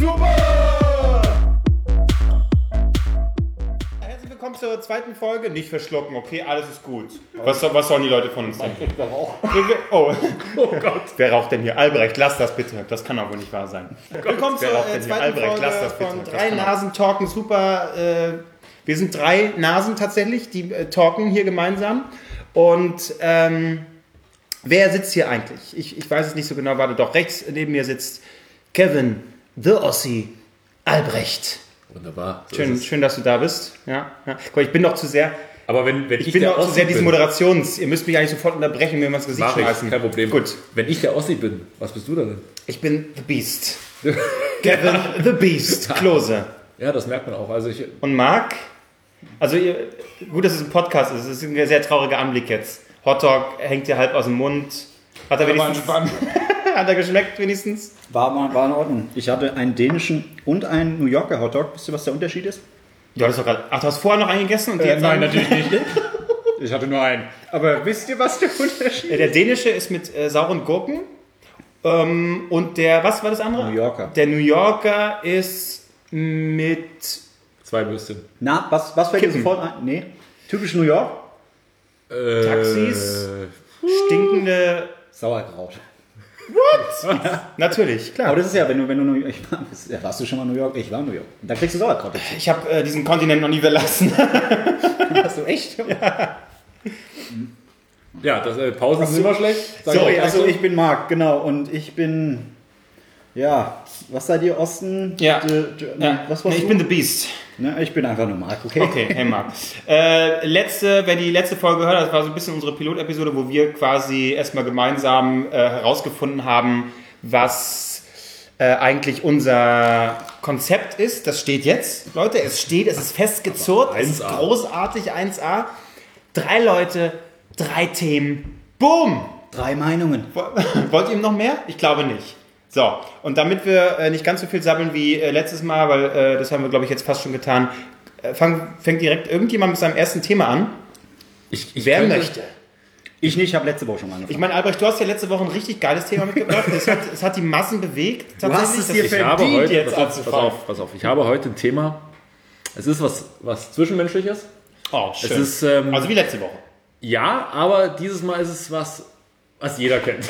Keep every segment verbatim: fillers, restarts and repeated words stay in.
Super! Herzlich willkommen zur zweiten Folge. Nicht verschlucken, okay? Alles ist gut. Was, was sollen die Leute von uns denken? Oh. Oh Gott. Wer raucht denn hier? Albrecht, lass das bitte. Das kann doch wohl nicht wahr sein. Oh willkommen zur äh, zweiten Albrecht, Folge lass das bitte. Von drei Nasen talken. Super. Äh, wir sind drei Nasen tatsächlich, die äh, talken hier gemeinsam. Und ähm, wer sitzt hier eigentlich? Ich, ich weiß es nicht so genau. Warte, doch rechts neben mir sitzt Kevin, The Ossi, Albrecht. Wunderbar. So schön, schön, dass du da bist. Ja, ja. Guck, ich bin doch zu sehr. Aber wenn, wenn ich, ich bin der doch zu Ossi sehr diese bin, Moderations. Ihr müsst mich eigentlich sofort unterbrechen, mir mal ins Gesicht schmeißen. Kein Problem. Gut. Wenn ich der Ossi bin, was bist du denn? Ich bin The Beast. Kevin, The Beast. Klose. Ja, das merkt man auch. Also ich Und Marc? Also ihr, gut, dass es ein Podcast ist. Es ist ein sehr trauriger Anblick jetzt. Hotdog hängt dir halb aus dem Mund. Hat er wenigstens Hat er geschmeckt wenigstens? War, war in Ordnung. Ich hatte einen dänischen und einen New Yorker Hotdog. Wisst ihr, was der Unterschied ist? Du hattest doch gerade. Ach, du hast vorher noch einen gegessen? Und Äh, jetzt nein, einen? natürlich nicht. Ich hatte nur einen. Aber wisst ihr, was der Unterschied ist? Der dänische ist mit äh, sauren Gurken. Ähm, und der, was war das andere? New Yorker. Der New Yorker ist mit zwei Würstchen. Na, was, was fällt dir Kippen. sofort ein? Nee. Typisch New York? Äh, Taxis, stinkende. Sauerkraut. What? Natürlich, klar. Aber das ist ja, wenn du, wenn du New York. Ich war, ja, warst du schon mal in New York? Ich war in New York. Da kriegst du Sauerkraut dazu. Ich habe äh, diesen Kontinent noch nie verlassen. Hast du echt? Ja. Ja, das, äh, Pausen sind immer schlecht. Sag Sorry, auch also so. ich bin Marc, genau. Und ich bin. Ja, was seid ihr, Osten? Ja. D, d, ja. Was warst nee, ich du? bin The Beast. Ne, ich bin einfach nur Marc, okay? Okay, hey Marc. Äh, letzte, wer die letzte Folge gehört hat, das war so ein bisschen unsere Pilotepisode, wo wir quasi erstmal gemeinsam äh, herausgefunden haben, was äh, eigentlich unser Konzept ist. Das steht jetzt, Leute, es steht, es ist festgezurrt, es ist eins A. großartig, eins A. Drei Leute, drei Themen, boom! Drei Meinungen. Wollt ihr noch mehr? Ich glaube nicht. So, und damit wir äh, nicht ganz so viel sabbeln wie äh, letztes Mal, weil äh, das haben wir, glaube ich, jetzt fast schon getan, äh, fang, fängt direkt irgendjemand mit seinem ersten Thema an. Ich, ich Wer könnte- möchte? Ich nicht, ich habe letzte Woche schon mal angefangen. Ich meine, Albrecht, du hast ja letzte Woche ein richtig geiles Thema mitgebracht. Es hat, es hat die Massen bewegt. hast es dir dass- Ich habe verdient, heute, jetzt pass auf, pass anzufangen. auf, pass auf, ich habe heute ein Thema. Es ist was, was Zwischenmenschliches. Oh, schön. Es ist, ähm, also wie letzte Woche. Ja, aber dieses Mal ist es was, was jeder kennt.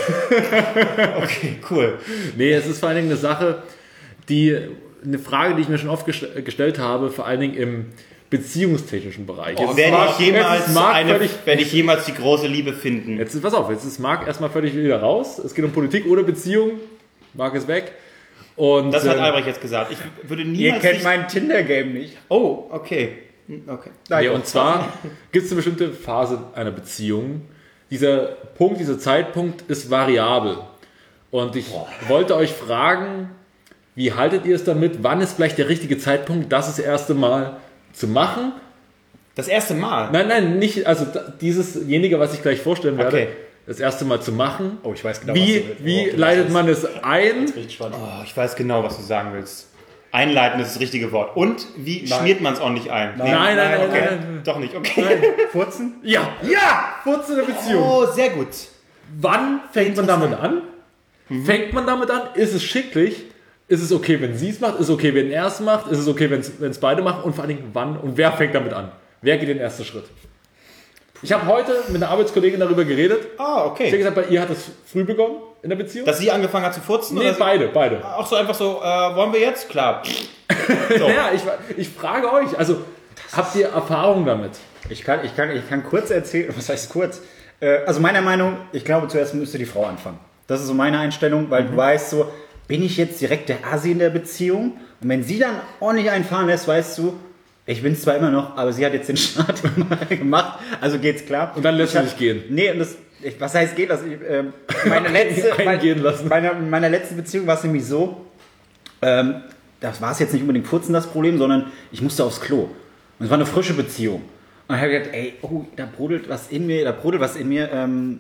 Okay, cool. Nee, es ist vor allen Dingen eine Sache, die, eine Frage, die ich mir schon oft gest- gestellt habe, vor allen Dingen im beziehungstechnischen Bereich. Oh, Jetzt werde, ist Marc- ich jemals jetzt ist Marc eine, völlig, werde ich jemals die große Liebe finden? jetzt ist, pass auf, jetzt ist Marc erstmal völlig wieder raus. Es geht um Politik oder Beziehung. Marc ist weg. Und, Das hat ähm, Albrecht jetzt gesagt. Ich würde Ihr niemals... kennt nicht- mein Tinder-Game nicht. Oh, okay. Hm, okay. Nee, und zwar gibt es eine bestimmte Phase einer Beziehung. Dieser Punkt, dieser Zeitpunkt ist variabel. Und ich wollte euch fragen, wie haltet ihr es damit? Wann ist vielleicht der richtige Zeitpunkt, das das erste Mal zu machen? Das erste Mal? Nein, nein, nicht, also da- diesesjenige, was ich gleich vorstellen werde, Okay. das erste Mal zu machen. Oh, ich weiß genau, Wie, was du- wie worauf du leitet willst. man es ein? Richtig spannend. Oh, ich weiß genau, was du sagen willst. Einleiten ist das richtige Wort. Und wie schmiert man es ordentlich ein? Nein, Nein, nein, nein, okay. nein, nein. Doch nicht, okay. Furzen? Ja, ja, kurz in der Beziehung. Oh, sehr gut. Wann fängt man damit an? Fängt man damit an? Ist es schicklich? Ist es okay, wenn sie es macht? Ist es okay, wenn er es macht? Ist es okay, wenn es beide machen? Und vor allen Dingen, wann und wer fängt damit an? Wer geht den ersten Schritt? Ich habe heute mit einer Arbeitskollegin darüber geredet. Ah, Ich habe okay. gesagt, bei ihr hat es früh begonnen in der Beziehung. Dass sie angefangen hat zu furzen? nee, oder sie- beide, beide. Auch so einfach so, äh, wollen wir jetzt? Klar. So. Ja, ich, ich frage euch, also habt ihr Erfahrung damit? Ich kann, ich, kann, ich kann kurz erzählen, was heißt kurz? Äh, also meiner Meinung, ich glaube zuerst müsste die Frau anfangen. Das ist so meine Einstellung, weil du weißt so, bin ich jetzt direkt der Asi in der Beziehung? Und wenn sie dann ordentlich einfahren lässt, weißt du, ich bin zwar immer noch, aber sie hat jetzt den Start gemacht, also geht's klar. Und dann lässt Ich du hab- dich gehen. Nee, und das, ich, was heißt geht das? Ich, ähm, meine letzte, Eingehen lassen. Meine, in meiner letzten Beziehung war es nämlich so, ähm, das war es jetzt nicht unbedingt Furzen das Problem, sondern ich musste aufs Klo. Und es war eine frische Beziehung. Und ich habe gedacht, ey, oh, da brodelt was in mir, da brodelt was in mir. Ähm,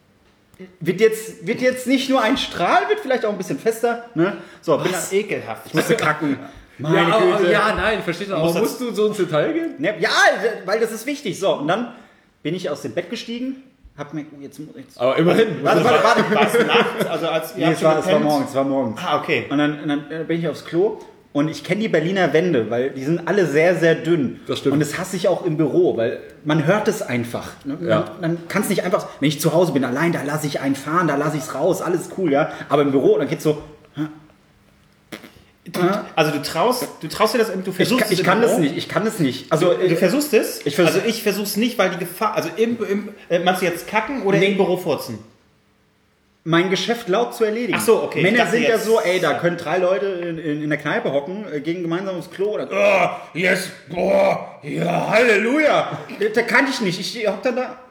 wird, jetzt, wird jetzt nicht nur ein Strahl, wird vielleicht auch ein bisschen fester. Ne? So, bin Was dann, ekelhaft. ich musste kacken. Meine ja, aber, Güte. ja, nein, versteht aber Muss das- musst du so ins Detail gehen? Ne, ja, weil das ist wichtig. So, und dann bin ich aus dem Bett gestiegen, hab mir jetzt, jetzt Aber immerhin. warte, warte, warte. War es nachts? Also als ihr Nee, habt es schon war, es war gepennt? morgens, es war morgens. Ah, okay. Und dann, und dann äh, bin ich aufs Klo und ich kenne die Berliner Wände, weil die sind alle sehr, sehr dünn. Das stimmt. Und das hasse ich auch im Büro, weil man hört es einfach. Man, Ja. Dann kann es nicht einfach, wenn ich zu Hause bin, allein, da lasse ich einen fahren, da lasse ich es raus, alles cool, ja. Aber im Büro, dann geht's so, Also du traust, du traust dir das, du ich, versuchst kann- ich es kann im das Büro? nicht, ich kann das nicht. Also, Du versuchst es? Ich versuch- also ich versuch's nicht, weil die Gefahr, also im, im äh, meinst du jetzt kacken oder Nee. im Büro furzen? mein Geschäft laut zu erledigen. Ach so, okay. Ich Männer dachte sind ja jetzt- so, ey, da können drei Leute in, in, in der Kneipe hocken, äh, gehen gemeinsam aufs Klo oder, Oh, yes, boah, ja, Halleluja. da kann ich nicht, ich hock dann da.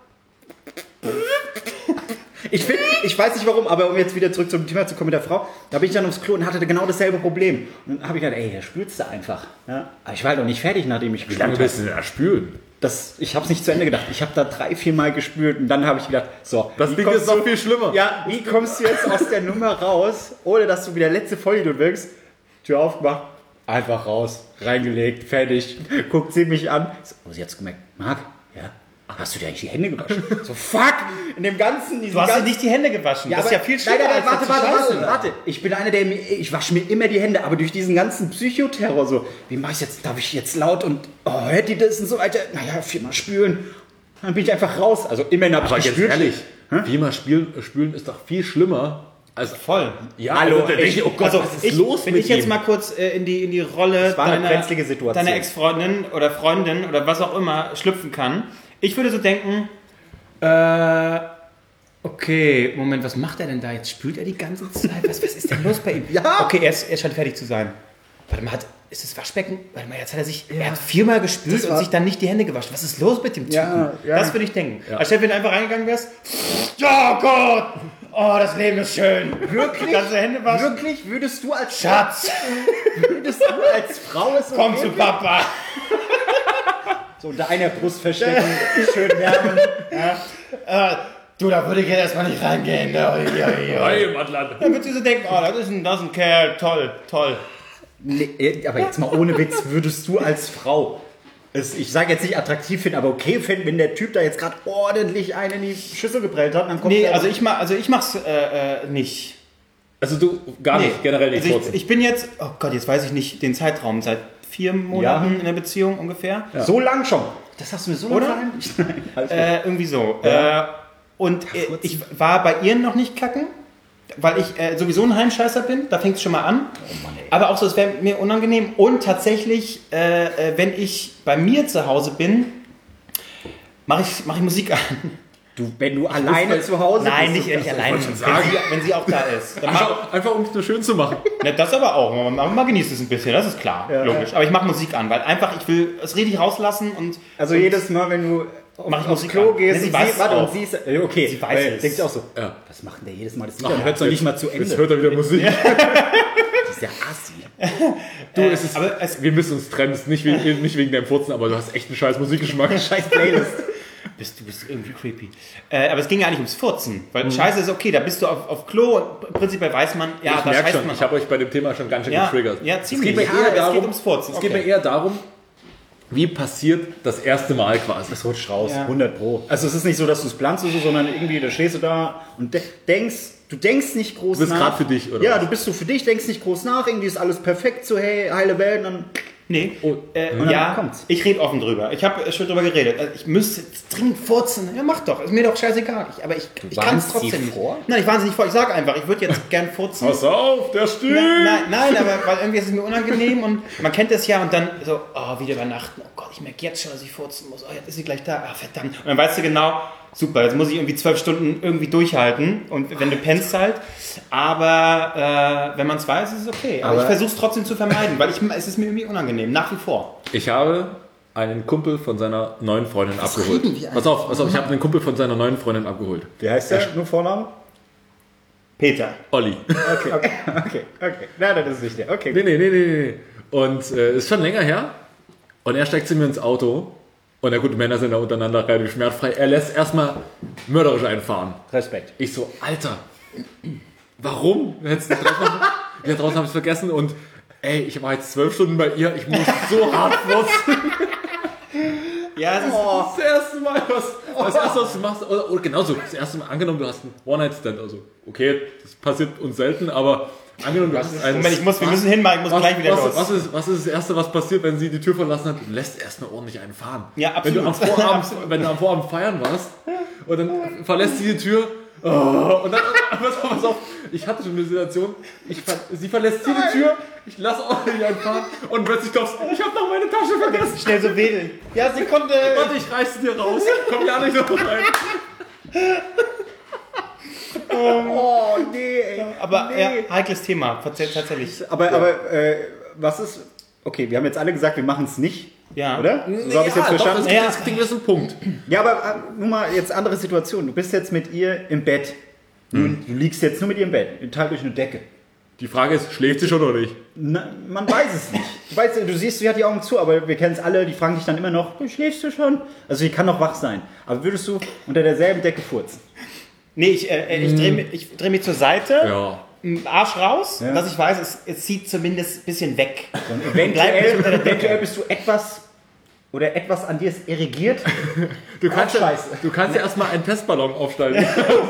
Ich, find, ich weiß nicht warum, aber um jetzt wieder zurück zum Thema zu kommen mit der Frau, da bin ich dann aufs Klo und hatte genau dasselbe Problem. Und dann habe ich gedacht, ey, da spülst du einfach. Ja? Aber ich war halt noch nicht fertig, nachdem ich Wie lange gespült willst habe. du denn da spülen? Das, ich habe es nicht zu Ende gedacht. Ich habe da drei, vier Mal gespült und dann habe ich gedacht, so. Das wie Ding kommst ist noch du- viel schlimmer. Ja, wie kommst du jetzt aus der Nummer raus, ohne dass du wieder letzte Vollidiot wirkst? Tür aufgemacht, einfach raus, reingelegt, fertig. Guckt sie mich an. So, oh, sie hat's gemerkt. Marc, ja, hast du dir eigentlich die Hände gewaschen? So, fuck! In dem ganzen, diesem Du hast dir ganzen, nicht die Hände gewaschen. das ist ja viel schlimmer. Nein, nein, nein, als warte, jetzt warte, zu scheißen. warte, warte. Ich bin einer, der mir, ich wasche mir immer die Hände, aber durch diesen ganzen Psychoterror so, wie mach ich jetzt, darf ich jetzt laut und, oh, hört die das und so weiter? Naja, viermal spülen. Dann bin ich einfach raus. Also immerhin habe ich Aber jetzt gespült. ehrlich, viermal spülen, spülen ist doch viel schlimmer als... Voll. Ja, Hallo, da denke ich- ich, oh Gott, Also was ist ich, los wenn mit ich jetzt ihm? mal kurz äh, in, die, in die Rolle war eine deiner, brenzlige Situation. deiner Ex-Freundin oder Freundin oder was auch immer schlüpfen kann, ich würde so denken, äh, okay, Moment, was macht er denn da jetzt? Spült er die ganze Zeit? Was, was ist denn los bei ihm? Ja. Okay, er, ist, er scheint fertig zu sein. Warte mal, hat, ist das Waschbecken? Warte mal, jetzt hat er sich, er hat viermal gespült Das und war- sich dann nicht die Hände gewaschen. Was ist los mit dem Typen? Ja, ja. Das würde ich denken. Als wenn du einfach reingegangen wärst, ja Gott, oh, das Leben ist schön. Wirklich? Ganze Hände waschen. Wirklich? Würdest du als Schatz, würdest du als Frau es so komm zu geben? Papa. So unter einer Brust verstecken, schön wärmen. Äh, du, da würde ich jetzt erstmal nicht reingehen. Oi, oi, oi. Hey, Madland. Dann würdest du so denken, oh, das ist ein, das ist ein Kerl, toll, toll. Nee, aber jetzt mal ohne Witz, würdest du als Frau es, ich sage jetzt nicht attraktiv finden, aber okay finden, wenn der Typ da jetzt gerade ordentlich einen in die Schüssel geprellt hat, dann kommt Nee, der also ich, mach, also ich mach's äh, äh, nicht. Also du, gar nicht, generell nicht Also furzen. ich, ich bin jetzt, oh Gott, jetzt weiß ich nicht den Zeitraum, seit vier Monaten in der Beziehung ungefähr. so lang schon. Das hast du mir so Oder? lange verheimlicht. Alles gut. Äh, irgendwie so. Äh, und äh, ich war bei ihr noch nicht kacken, weil ich äh, sowieso ein Heimscheißer bin. Da fängt es schon mal an. Aber auch so, es wäre mir unangenehm. Und tatsächlich, äh, äh, wenn ich bei mir zu Hause bin, mache ich, mach ich Musik an. Du, wenn du alleine zu Hause Nein, bist. nicht, wenn ich alleine bin. schon Wenn sagen. sie, wenn sie auch da ist. Dann mach, Einfach, einfach um es nur schön zu machen. ne, das aber auch. Man, man genießt es ein bisschen, das ist klar. Ja. Logisch. Aber ich mache Musik an, weil einfach, ich will es richtig rauslassen und. Also und jedes Mal, wenn du auf, Mach ich aufs Musik Klo an. gehst, Nee, sie und weiß sie, es warte, auch. und sie ist, äh, okay, Sie weiß weil es. denkt sie auch so, Ja. was macht denn der jedes Mal das Lied? Dann hört es doch nicht mal zu Ende. Jetzt hört er wieder Musik. Das ist ja assi. Du, es ist, aber es- wir müssen uns trennen, es ist nicht wegen, nicht wegen deinem Furzen, aber du hast echt einen scheiß Musikgeschmack. Scheiß Playlist. Bist, du bist irgendwie creepy. Äh, aber es ging ja nicht ums Furzen. Weil Mhm. Scheiße ist okay, da bist du auf, auf Klo und prinzipiell weiß man, ja, ich da merke scheißt schon, man. ich habe euch bei dem Thema schon ganz schön Ja, getriggert. ja, ziemlich. Es geht mir Ja, eher es geht darum, ums Furzen, es geht okay. mir eher darum, wie passiert das erste Mal quasi. Das rutscht raus, Ja. hundert Pro. Also es ist nicht so, dass du es planst oder so, sondern irgendwie, da stehst du da und de denkst, du denkst nicht groß Du bist nach. grad für dich, oder Ja, was? du bist so für dich, denkst nicht groß nach, irgendwie ist alles perfekt, so hey, heile Welt, und dann Nee, Oh, äh, dann ja, kommt's. ich rede offen drüber. Ich habe schon drüber geredet. Also ich müsste jetzt dringend furzen. Ja, mach doch. Ist mir doch scheißegal. Ich, aber ich, ich kann es warnst sie trotzdem nicht. vor? Nein, ich warne sie nicht vor. Ich sage einfach, ich würde jetzt gern furzen. Pass auf, der Stuhl! Nein, nein, nein, aber weil irgendwie ist es mir unangenehm und man kennt das ja und dann so, oh, wieder übernachten. Oh Gott, ich merke jetzt schon, dass ich furzen muss. Oh, jetzt ist sie gleich da. Ah, verdammt. Und dann weißt du genau, super, jetzt muss ich irgendwie zwölf Stunden irgendwie durchhalten und wenn du pennst halt. Aber äh, wenn man es weiß, ist es okay. Aber, Aber- ich versuche es trotzdem zu vermeiden, weil ich, es ist mir irgendwie unangenehm, nach wie vor. Ich habe einen Kumpel von seiner neuen Freundin abgeholt. reden wir Pass auf, pass auf, ich habe einen Kumpel von seiner neuen Freundin abgeholt. wie heißt der? Nur Vorname? Peter. Olli. Okay, okay, okay, okay. Nein, nein, das ist nicht der. Okay. Nee, nee, nee, nee, nee. Und äh, ist schon länger her. Und er steigt zu mir ins Auto. Und ja gut, Männer sind da untereinander relativ schmerzfrei. Er lässt erstmal mörderisch einfahren. Respekt. Ich so, Alter, warum? Jetzt draußen, ja, draußen habe ich es vergessen. Und ey, ich war jetzt zwölf Stunden bei ihr. Ich muss so hart furzen. Ja, es ist, Das erste Mal was. das erste, was du machst, oder, oder genauso, das erste Mal angenommen, du hast einen One-Night-Stand, also okay, das passiert uns selten, aber angenommen, du hast einen... Moment, ich muss, wir müssen hinmachen, ich muss was, gleich wieder was, los. Was ist, was ist das Erste, was passiert, wenn sie die Tür verlassen hat? Du lässt erstmal ordentlich einen fahren. Ja, Wenn du, am absolut. Vorabend, wenn du am Vorabend feiern warst und dann verlässt sie die Tür oh, und dann, pass auf, pass auf, ich hatte schon eine Situation, ich, ver- sie verlässt hier die Tür, ich lasse ordentlich einen fahren und plötzlich glaubst du, ich habe noch meine Tasche vergessen. Schnell so wedeln. Ja, Sekunde. Warte, ich reiß dir raus. Komm ja nicht noch rein. Oh, nee, ey. Aber nee. ja, heikles Thema, tatsächlich. tatsächlich. Aber, aber äh, was ist... Okay, wir haben jetzt alle gesagt, wir machen es nicht. Ja. Oder? So habe ich jetzt Doch, verstanden. das, das klingt das ist ein Punkt. Ja, aber äh, nur mal jetzt andere Situation. Du bist jetzt mit ihr im Bett. Du, du liegst jetzt nur mit ihr im Bett. Ihr teilt euch eine Decke. Die Frage ist, schläft sie schon oder nicht? Na, man weiß es nicht. Du, weißt, du siehst, sie hat die Augen zu, aber wir kennen es alle, die fragen dich dann immer noch, schläfst du schon? Also sie kann noch wach sein. Aber würdest du unter derselben Decke furzen? Nee, ich, äh, ich drehe mich, ich dreh mich zur Seite, Ja. Arsch raus, Ja. dass ich weiß, es, es zieht zumindest ein bisschen weg. Und Bleib nicht eventuell, unter der Decke. eventuell bist du etwas oder etwas an dir ist irrigiert. Du kannst, Oh, ja, scheiße. du kannst ja erstmal einen Testballon aufsteigen.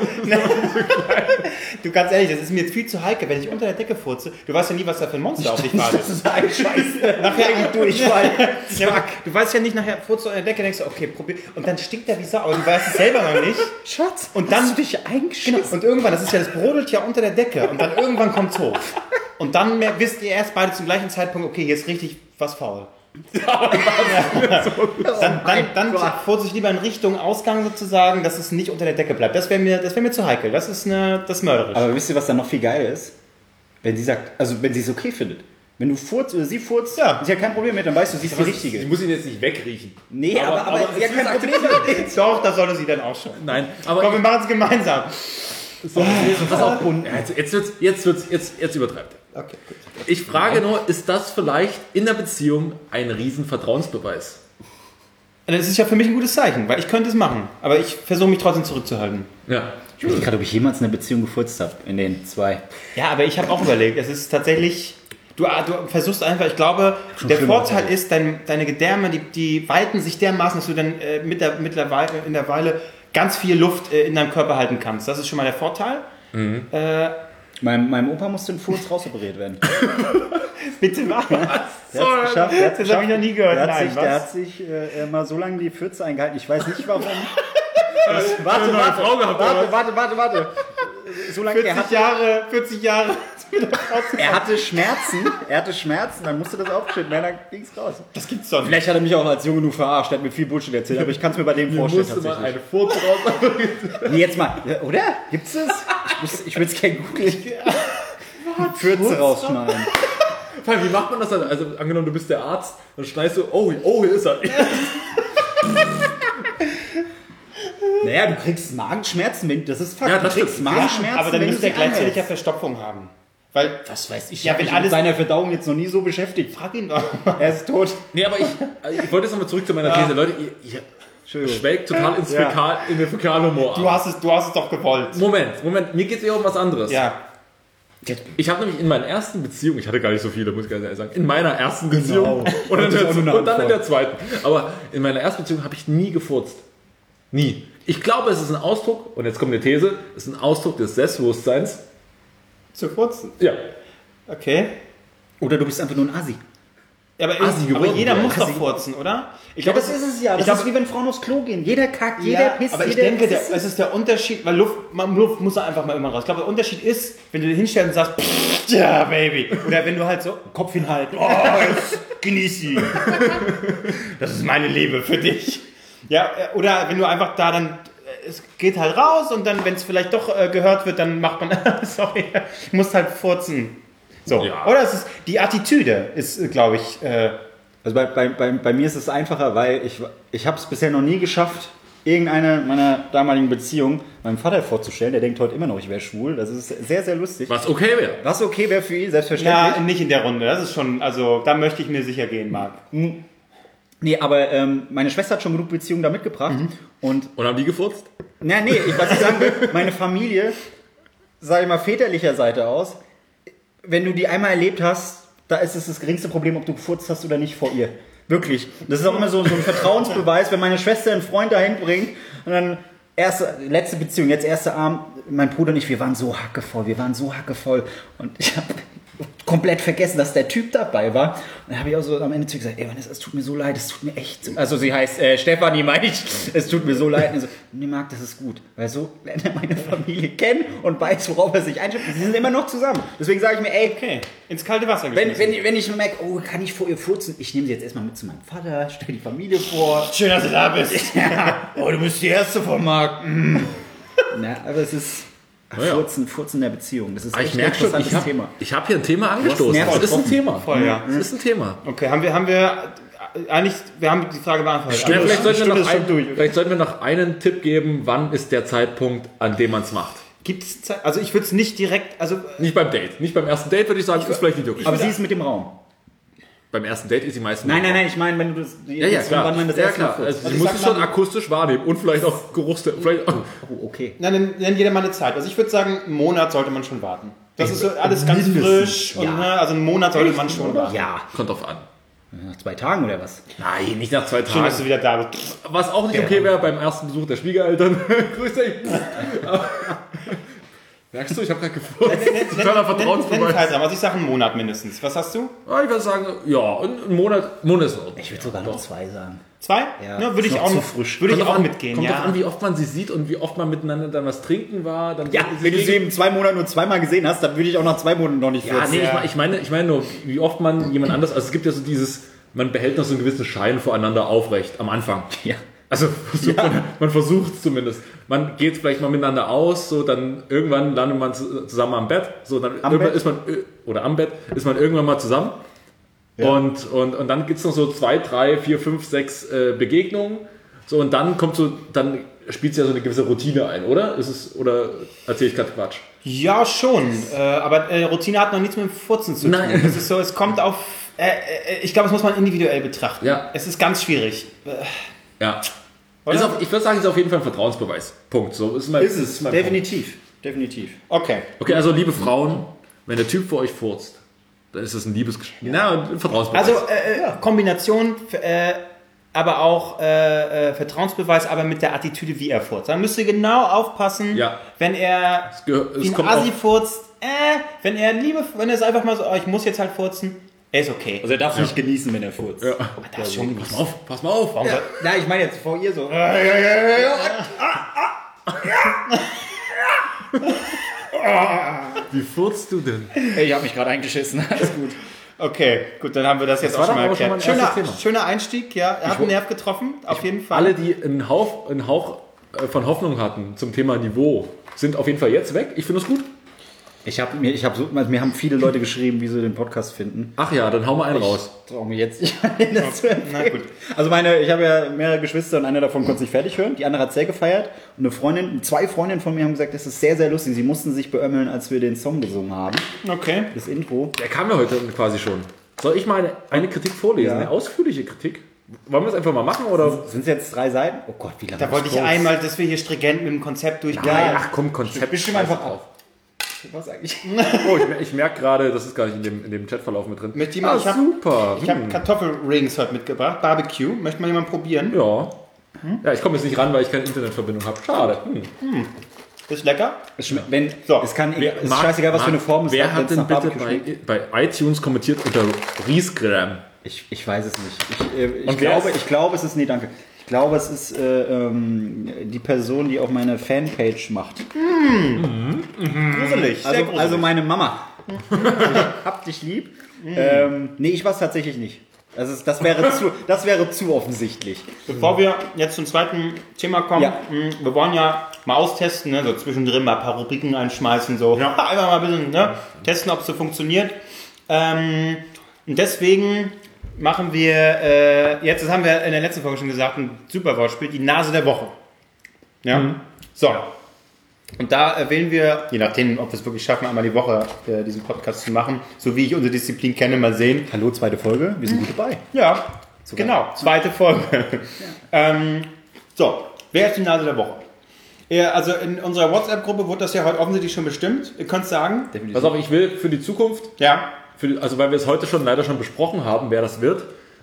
Du, ganz ehrlich, das ist mir jetzt viel zu heikel, wenn ich unter der Decke furze. Du weißt ja nie, was da für ein Monster auf dich wartet. Das ist ein Scheiß. Nachher Durchfall. Ja, aber du weißt ja nicht, nachher furzt du unter der Decke, denkst du, okay, probier. Und dann stinkt der wie Sau, aber du weißt es selber noch nicht. Schatz, Und dann, hast du dich eingeschissen? genau, und irgendwann, das ist ja, das brodelt ja unter der Decke und dann irgendwann kommt's hoch. Und dann mer- wisst ihr erst beide zum gleichen Zeitpunkt, okay, hier ist richtig was faul. Dann, dann, dann furze ich lieber in Richtung Ausgang sozusagen, dass es nicht unter der Decke bleibt. Das wäre mir, das wär mir zu heikel. Das ist eine, das ist mörderisch. Aber wisst ihr, was dann noch viel geiler ist? Wenn sie sagt, also wenn sie es okay findet. Wenn du furzt oder sie furzt, Ja. ist ja kein Problem mit, dann weißt du, sie ist die Ich richtige. muss ihn jetzt nicht wegriechen. Nee, aber, aber, aber ist ja es kein ist Problem damit. Doch, das sollte sie dann auch schon. Nein, aber Komm, wir machen es gemeinsam. so, pass auf. Ja, jetzt, jetzt, wird's, jetzt, wird's, jetzt, jetzt übertreibt er. Okay, gut. Ich frage nur, ist das vielleicht in der Beziehung ein riesen Vertrauensbeweis? Das ist ja für mich ein gutes Zeichen, weil ich könnte es machen. Aber ich versuche mich trotzdem zurückzuhalten. Ja. Ich weiß nicht gerade, ob ich jemals eine Beziehung gefurzt habe, in den zwei. Ja, aber ich habe auch überlegt, es ist tatsächlich, du, du versuchst einfach, ich glaube, Schon der schlimmer Vorteil erlebt. ist, dein, deine Gedärme, die, die weiten sich dermaßen, dass du dann äh, mit der, mittlerweile, in der Weile ganz viel Luft äh, in deinem Körper halten kannst. Das ist schon mal der Vorteil. Äh, Meinem, meinem Opa musste ein Furz rausoperiert werden. bitte was? Der hat's geschafft. Der hat's Das habe ich noch nie gehört. Der hat Nein, sich, was? der hat sich äh, mal so lange die Pfütze eingehalten. Ich weiß nicht warum. Das, warte, eine neue warte, Frau gehabt, warte, oder warte, warte, warte. So lange, er vierzig hatte, Jahre, vierzig Jahre. er hatte Schmerzen. Er hatte Schmerzen, dann musste das aufgeschnitten werden, dann ging's raus. Das gibt's doch nicht. Vielleicht hat er mich auch als Junge nur verarscht, der hat mir viel Bullshit erzählt, aber ich kann es mir bei dem Mir vorstellen. musste mal Tatsächlich. eine Furz raus. Nee, jetzt mal, ja, oder? Gibt's es? Ich, muss- ich will es gerne googeln. Fürze rausschneiden. Vor allem, wie macht man das dann? Also angenommen, du bist der Arzt, dann schneidest du, oh, oh, hier ist er. Naja, du kriegst Magenschmerzen, wenn das ist Fakt. Ja, das du kriegst stimmt. Magenschmerzen, Aber dann wenn du müsste er sie gleichzeitig ja anhältst. Verstopfung haben. Weil, Das weiß ich Ja, ja, wenn wenn alles- mit seiner Verdauung jetzt noch nie so beschäftigt. frag ihn doch. Er ist tot. Nee, aber ich, also ich wollte jetzt nochmal zurück zu meiner These. Leute, ihr, ihr schwelgt total ins Ja. Fäkal, in den Fäkalhumor Du ab. hast es, du hast es doch gewollt. Moment, Moment, mir geht es eher um was anderes. Ja. Ich habe nämlich in meiner ersten Beziehung, ich hatte gar nicht so viele, muss ich ganz ehrlich sagen, in meiner ersten Beziehung und, in Das ist der, auch nur eine und dann in Handvoll. der zweiten. Aber in meiner ersten Beziehung habe ich nie gefurzt. Nie. Ich glaube, es ist ein Ausdruck, und jetzt kommt eine These, es ist ein Ausdruck des Selbstbewusstseins. Zu furzen. Ja. Okay. Oder du bist einfach nur ein Assi. Ja, aber, Assi aber geworden, jeder ja. muss doch Assi. furzen, oder? Ich Ja, glaube, das ist es ja. Das ich glaub, ist wie wenn Frauen aufs Klo gehen. Jeder kackt, jeder ja, pisst, aber ich jeder... denke, der, das ist- es ist der Unterschied, weil Luft, man, Luft muss einfach mal immer raus. Ich glaube, der Unterschied ist, wenn du hinstellst und sagst, "Pff, ja, Baby. Oder wenn du halt so, Kopf hinhalten, oh, jetzt genieß sie. Das ist meine Liebe für dich. Ja, oder wenn du einfach da dann, äh, es geht halt raus und dann, wenn es vielleicht doch äh, gehört wird, dann macht man, sorry, musst halt furzen. So. Ja. Oder es ist, die Attitüde ist, äh, glaube ich, äh, Also bei, bei, bei, bei mir ist es einfacher, weil ich, ich habe es bisher noch nie geschafft, irgendeine meiner damaligen Beziehungen meinem Vater vorzustellen. Der denkt heute immer noch, ich wäre schwul. Das ist sehr, sehr lustig. Was okay wäre. Was okay wäre für ihn, selbstverständlich. ja, nicht in der Runde. Das ist schon, also da möchte ich mir sicher gehen, Marc. Nee, aber ähm, meine Schwester hat schon genug Beziehungen da mitgebracht. Und, Und haben die gefurzt? na nee, ich, was ich sagen will, meine Familie, sag ich mal, väterlicher Seite aus, wenn du die einmal erlebt hast, da ist es das geringste Problem, ob du gefurzt hast oder nicht vor ihr. Wirklich. Das ist auch immer so, so ein Vertrauensbeweis, wenn meine Schwester einen Freund dahin bringt und dann erste, letzte Beziehung, jetzt erster Abend, mein Bruder und ich, wir waren so hackevoll, wir waren so hackevoll und ich habe komplett vergessen, dass der Typ dabei war. Und dann habe ich auch so am Ende zu ihr gesagt, ey Vanessa, es tut mir so leid, es tut mir echt so. Also sie heißt äh, Stefanie, meine ich, es tut mir so leid. Und so, nee, Marc, das ist gut, weil so lernt er meine Familie kennen und weiß, worauf er sich einschätzt. Sie sind immer noch zusammen. Deswegen sage ich mir, ey, Okay, ins kalte Wasser wenn, geschmissen. wenn, wenn ich merke, oh, kann ich vor ihr furzen, ich nehme sie jetzt erstmal mit zu meinem Vater, stelle die Familie vor. Schön, dass du da bist. Ja, oh, du bist die Erste von Marc. Mm. Na, aber es ist ach, ja. Furzen, Furzen der Beziehung. Das ist Aber echt ich ein merke schon, interessantes ich habe Thema. ich hab hier ein Thema angestoßen. nervig Das ist ein getroffen. Thema. Voll, ja. Das ist ein Thema. Okay, haben wir, haben wir eigentlich, wir haben die Frage beantwortet. Ja, vielleicht, sollten wir Stunde noch ist schon ein, durch. vielleicht sollten wir noch einen Tipp geben, wann ist der Zeitpunkt, an dem man es macht. Gibt es Zeit? Also ich würde es nicht direkt, also Nicht beim Date. Nicht beim ersten Date würde ich sagen, ist vielleicht nicht wirklich. Aber sie ist mit dem Raum. Beim ersten Date ist sie meistens. Nein, nein, nein, ich meine, wenn du das. Ja, ja, klar. Wann man das ja, erste Mal klar. furzt. Also, Also sie ich muss sag es schon mal- akustisch wahrnehmen und vielleicht auch Geruchs... Vielleicht auch, Oh, okay. na, dann nennt jeder mal eine Zeit. Also ich würde sagen, einen Monat sollte man schon warten. Das ist so alles ganz frisch. Und, ja. ne, also einen Monat sollte man schon warten. Ja. kommt drauf an. Nach zwei Tagen oder was? Nein, nicht nach zwei Schön, dass du Tagen. wieder da bist. Was auch nicht okay wäre beim ersten Besuch der Schwiegereltern. Grüß dich. Merkst du, ich habe gerade gefurzt. Totaler Nenn Vertrauensbeweis. Zeitraum. Also ich sage einen Monat mindestens. Was hast du? Ja, ich würde sagen, ja, ein Monat, ein Monat ist in Ordnung. Ich würde sogar noch zwei sagen. Zwei? Ja, Ne, würde ist ich noch auch zu noch frisch. Würde ich Kommt auch drauf an- mitgehen. Kommt Ja. drauf an, wie oft man sie sieht und wie oft man miteinander dann was trinken war. Dann Ja, wenn du sie eben zwei Monate nur zweimal gesehen hast, dann würde ich auch nach zwei Monaten noch nicht Ja, furzen. nee, ich meine, ich meine, ich meine nur, wie oft man jemand anders, also es gibt ja so dieses, man behält noch so einen gewissen Schein voreinander aufrecht am Anfang. Ja. Also versucht man, man versucht es zumindest. Man geht vielleicht mal miteinander aus, so dann irgendwann landet man zu- zusammen am Bett, so dann Am irgendwann Bett? ist man äh, oder am Bett ist man irgendwann mal zusammen. Und, und, und dann gibt es noch so zwei, drei, vier, fünf, sechs äh, Begegnungen. So und dann kommt so, dann spielt ja so eine gewisse Routine ein, oder? Ist es, oder erzähle ich gerade Quatsch? Ja, schon. Äh, aber äh, Routine hat noch nichts mit dem Furzen zu tun. Nein. Es ist so, es kommt auf. Äh, äh, ich glaube, das muss man individuell betrachten. Ja. Es ist ganz schwierig. Äh, Ja. Oder? Ist auf, ich würde sagen, es ist auf jeden Fall ein Vertrauensbeweis. Punkt. So ist mein, Ist es, mein Punkt. definitiv. Definitiv. Okay. Okay, also liebe Frauen, wenn der Typ vor euch furzt, dann ist das ein Liebesgespräch. Na, ein Vertrauensbeweis. Also äh, Kombination, äh, aber auch äh, äh, Vertrauensbeweis, aber mit der Attitüde, wie er furzt. Da müsst ihr genau aufpassen, Ja. wenn er gehör- es wie ein kommt Assi auf- furzt, äh, wenn er liebe, wenn er es einfach mal so, oh, ich muss jetzt halt furzen, er ist okay. Also er darf nicht genießen, wenn er furzt. ja. Das ist schon Pass mal auf, pass mal auf. Warum soll- Na, ich meine jetzt vor ihr so. Wie furzt du denn? Ey, ich habe mich gerade eingeschissen. Alles gut. Okay, gut, dann haben wir das jetzt war auch schon doch mal aber schon erklärt. mal ein Schöner, erstes schöner Einstieg, ja. Er hat einen Nerv getroffen, auf jeden Fall. Alle, die einen Hauch, einen Hauch äh, von Hoffnung hatten zum Thema Niveau, sind auf jeden Fall jetzt weg. Ich finde es gut. Ich habe mir, ich habe so, mir haben viele Leute geschrieben, wie sie den Podcast finden. Ach ja, dann hau mal einen raus. Ich traue mir jetzt nicht, das zu empfehlen. Na gut. Also meine, ich habe ja mehrere Geschwister und einer davon konnte sich fertig hören. Die andere hat sehr gefeiert. Und eine Freundin, zwei Freundinnen von mir haben gesagt, das ist sehr, sehr lustig. Sie mussten sich beömmeln, als wir den Song gesungen haben. Okay. Das Intro. Der kam ja heute quasi schon. Soll ich mal eine, eine Kritik vorlesen? Ja. Eine ausführliche Kritik? Wollen wir es einfach mal machen? Oder? Sind es jetzt drei Seiten? Oh Gott, wie lange? Da wollte ich ist das? einmal, dass wir hier stringent mit dem Konzept durchgehen. Nein, ach komm, Konzept. Bestimmt einfach auf. Was eigentlich? Oh, ich, mer- ich merke gerade, das ist gar nicht in dem, in dem Chatverlauf mit drin. Möchte jemand- ah, ich hab- super. Ich habe Hm. Kartoffelrings heute mitgebracht, Barbecue. Möchte mal jemand probieren? Ja. Ja, ich komme jetzt nicht ran, weil ich keine Internetverbindung habe. Schade. Hm. Ist lecker? Es schmeckt, wenn, So. es kann, Wer- es ist Marc- scheißegal, was für eine Marc, Form es Wer hat, hat wenn's denn nach bitte Barbecue schmeckt. bei, bei iTunes kommentiert unter Riesgram? Ich, ich weiß es nicht. Ich, äh, ich, Und wer glaube, ist- ich glaube, es ist, nee, danke. Ich glaube, es ist äh, ähm, die Person, die auch meine Fanpage macht. Gruselig. Sehr Also, gruselig. also meine Mama. Ich hab dich lieb. Ähm, nee, ich war es tatsächlich nicht. Also es- das wäre zu, das wäre zu offensichtlich. Bevor wir jetzt zum zweiten Thema kommen, Ja. mh, wir wollen ja mal austesten, ne? So zwischendrin mal ein paar Rubriken einschmeißen, so einfach mal ein bisschen ne? testen, ob es so funktioniert. Ähm, und deswegen machen wir, äh, jetzt, das haben wir in der letzten Folge schon gesagt, ein super Wortspiel, die Nase der Woche. Ja, so. Und da äh, wählen wir, je nachdem, ob wir es wirklich schaffen, einmal die Woche äh, diesen Podcast zu machen, so wie ich unsere Disziplin kenne, mal sehen. Hallo, zweite Folge. Wir sind gut dabei. Ja, genau, zweite Folge. ähm, so, wer ist die Nase der Woche? Ja, also in unserer WhatsApp-Gruppe wurde das ja heute offensichtlich schon bestimmt. Ihr könnt es sagen. Pass auf, ich will für die Zukunft, Ja. für die, also weil wir es heute schon leider schon besprochen haben, wer das wird,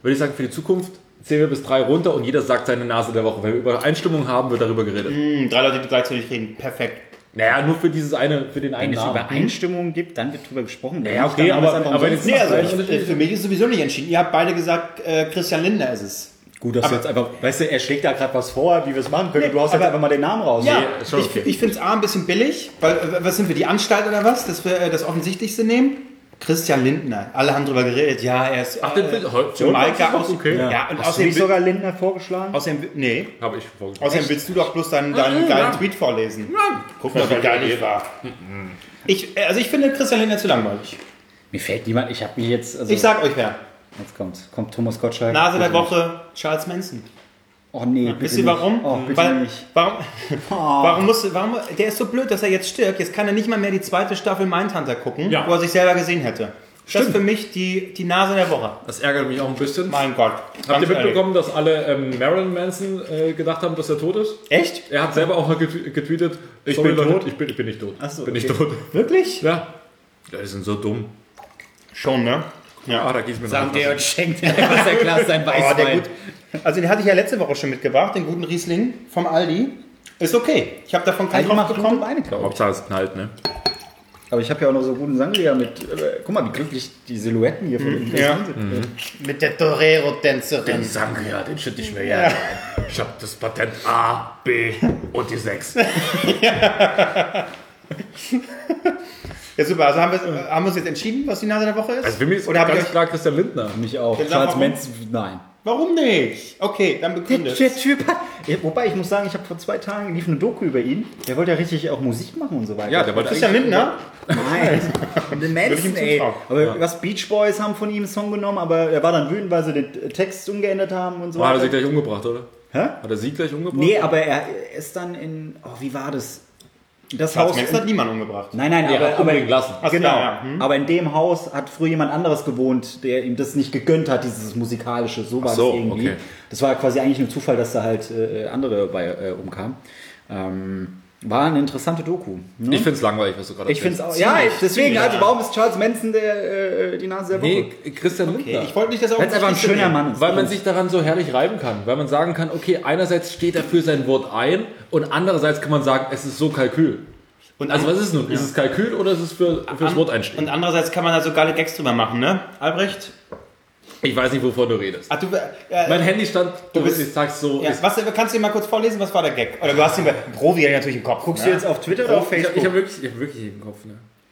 würde ich sagen, für die Zukunft zählen wir bis drei runter und jeder sagt seine Nase der Woche. Wenn wir Übereinstimmung haben, wird darüber geredet. Hm, drei Leute, die gleichzeitig reden. Perfekt. Naja, nur für dieses eine, für den einen Wenn es Namen. Übereinstimmungen gibt, dann wird drüber gesprochen. Wenn Ja, nicht, okay, dann haben wir aber- es einfach aber umsonst Nee, also gemacht. ich, für mich ist sowieso nicht entschieden. Ihr habt beide gesagt, äh, Christian Lindner ist es. Gut, dass aber- du jetzt einfach, weißt du, er schlägt da gerade was vor, wie wir es machen können. Nee, du haust jetzt aber- einfach mal den Namen raus. Ja, Nee, ist schon ich, okay. ich finde es A ein bisschen billig, weil, äh, was sind wir, die Anstalt oder was, dass wir äh, das Offensichtlichste nehmen? Christian Lindner. Alle haben drüber geredet, ja, er ist Ach, den äh, Film- heute- Jamaika heute ist aus, das okay. ja, Ja. und Hast du außerdem, nicht sogar Lindner vorgeschlagen? außerdem, nee, Habe ich vorgestellt. außerdem willst du doch bloß deinen, deinen Ja, geilen ja. Tweet vorlesen. Guck mal, wie geil ich war. Ich, äh, also ich finde Christian Lindner zu langweilig. Mir fällt niemand, ich habe mich jetzt... Also, Ich sag euch wer. Jetzt kommt, kommt Thomas Gottschalk. Nase der Bitte Woche, Charles Manson. nicht. Oh nee, bitte Wisst ihr nicht. warum? Oh, bitte Weil, nicht. Warum, Oh. warum musste, warum, der ist so blöd, dass er jetzt stirbt. Jetzt kann er nicht mal mehr die zweite Staffel Mindhunter gucken, Ja. wo er sich selber gesehen hätte. Das ist für mich die, die Nase der Woche. Das ärgert mich auch ein bisschen. Mein Gott. Habt Ganz ihr ehrlich. mitbekommen, dass alle ähm, Marilyn Manson äh, gedacht haben, dass er tot ist? Echt? Er hat selber auch mal getw- getweetet, Ich sorry, bin Leute, tot? Ich bin, ich bin nicht tot. Ach so, bin okay. nicht tot. Wirklich? Ja. Die sind so dumm. Schon, ne? Ah, da geht's mir noch Sagt er was. und schenkt ihm aus der Glas sein Oh, der Weißwein. gut. Also den hatte ich ja letzte Woche schon mitgebracht, den guten Riesling vom Aldi. Ist okay. Ich habe davon keinen Aldi drauf macht gute bekommen. Weine, glaub ich. Hauptsache es knallt, ne? Aber ich habe ja auch noch so guten Sangria mit. Äh, guck mal, wie glücklich die Silhouetten hier von den Ja. sind. Mit der Torero-Tänzerin. Sangria, den schütte ich mir ja. Ich habe das Patent A, B und die sechs. Ja, super. Also haben wir, haben wir uns jetzt entschieden, was die Nase der Woche ist? Also für mich ist Oder habt ihr ganz euch, klar Christian Lindner. Mich auch. Sag Charles warum. Manson, nein. warum nicht? Okay, dann Der, begründet. der Typ hat. Ja, wobei, ich muss sagen, ich habe vor zwei Tagen lief eine Doku über ihn. Der wollte ja richtig auch Musik machen und so weiter. Ja, der wollte Christian eigentlich- Lindner? Nein, The Würde ich ihm Manson, ey. zutrauen. Aber was Beach Boys haben von ihm einen Song genommen, aber er war dann wütend, weil sie den Text umgeändert haben und so Oh, hat er sich weiter. gleich umgebracht, oder? Hä? Hat er sie gleich umgebracht? Nee, aber er ist dann in. Oh, wie war das? Das Charles Haus. Manson hat niemanden umgebracht. Nein, nein, Nee, er aber, hat aber umbringen lassen. Ach, genau. klar, ja. Hm. Aber in dem Haus hat früher jemand anderes gewohnt, der ihm das nicht gegönnt hat, dieses musikalische. So war Ach so, das irgendwie. okay. Das war quasi eigentlich nur Zufall, dass da halt äh, andere bei äh, umkamen. Ähm, war eine interessante Doku. Ne? Ich finde es langweilig, was du gerade Ich finde es auch. Ziemlich, Ja, deswegen, ziemlich, also ja. warum ist Charles Manson der, äh, die Nase der Woche? Nee, Christian Okay, Lindner. ich wollte nicht, dass er Weil es einfach ein offensichtlich schöner nehmen. Mann ist. Weil man sich daran so herrlich reiben kann. Weil man sagen kann, okay, einerseits steht er für sein Wort ein und andererseits kann man sagen, es ist so Kalkül. Und Also was ist es nun? Ist es Kalkül oder ist es für, für das Wort einstehen? Und andererseits kann man da so geile Gags drüber machen, ne? Albrecht? Ich weiß nicht, wovon du redest. Ach, du, äh, Mein Handy stand, du bist- bist, ich sag's so, ja, ist, was, kannst du dir mal kurz vorlesen, was war der Gag? Oder du hast ihn bei Provi ja natürlich im Kopf. Guckst ne? du jetzt auf Twitter oder auf ich, Facebook? ich habe wirklich, ich hab wirklich im Kopf, ne?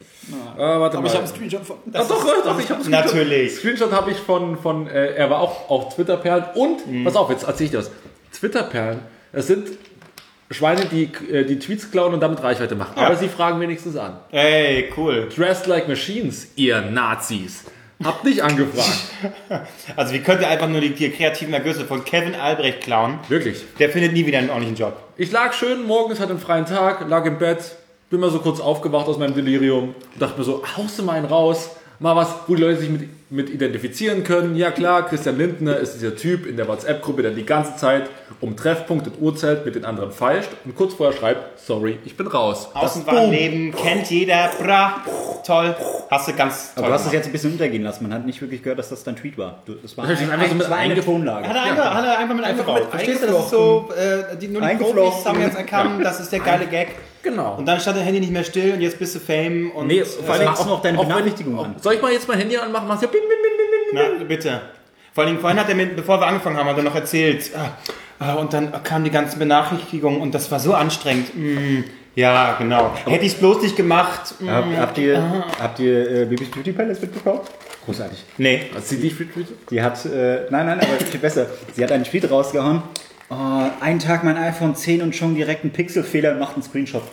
Ah, warte mal. Screenshot von. Ach doch, doch, ich habe Natürlich. Screenshot habe ich von, von äh, er war auch auf Twitter-Perlen und, Mhm. pass auf, jetzt erzähl ich dir was. Twitter-Perlen, das sind Schweine, die äh, die Tweets klauen und damit Reichweite machen. Ja. Aber sie fragen wenigstens an. Ey, cool. Dressed like Machines, ihr Nazis. Habt nicht angefragt. Also wie könnt ihr einfach nur die, die kreativen Ergüsse von Kevin Albrecht klauen? Wirklich. Der findet nie wieder einen ordentlichen Job. Ich lag schön morgens, hatte einen freien Tag, lag im Bett, bin mal so kurz aufgewacht aus meinem Delirium, dachte mir so, haust du mal einen raus, mal was, wo die Leute sich mit, mit identifizieren können. Ja klar, Christian Lindner ist dieser Typ in der WhatsApp-Gruppe, der die ganze Zeit um Treffpunkt und Uhrzeit mit den anderen feilscht und kurz vorher schreibt, sorry, ich bin raus. Außenwahnleben kennt jeder. Bra. Toll. Hast du ganz toll Aber du hast es gemacht. jetzt ein bisschen untergehen lassen. Man hat nicht wirklich gehört, dass das dein Tweet war. Du, das war, Das hab ich einfach so mit das war eine eingef- Tonlage. Hat er, einfach, hat er einfach mit Einfach eingebaut. mit Verstehst du, das ist so, äh, die, nur die Profis Eingeflochten. haben jetzt erkannt, das ist der geile Gag. Genau. Und dann stand dein Handy nicht mehr still und jetzt bist du Fame. Und, Nee, äh, vor allem machst du noch deine auch wenn- Benachrichtigung auch- an. Soll ich mal jetzt mein Handy anmachen? Machst du ja bing, bing, bing, bing, bing. Na, bitte. Vor allem vorhin hat er mir, bevor wir angefangen haben, hat er noch erzählt. Ah, ah, und dann kamen die ganzen Benachrichtigungen und das war so anstrengend. Mm, ja, genau. Hätte ich es bloß nicht gemacht. Mm, Hab, habt ihr, habt ihr äh, Bibis Beauty Palace mitbekommen? Großartig. nee. Hast du die retweetet? Die hat, äh, nein, nein, aber viel besser. Sie hat einen Tweet rausgehauen. Oh, einen Tag mein iPhone zehn und schon direkt einen Pixelfehler und macht einen Screenshot.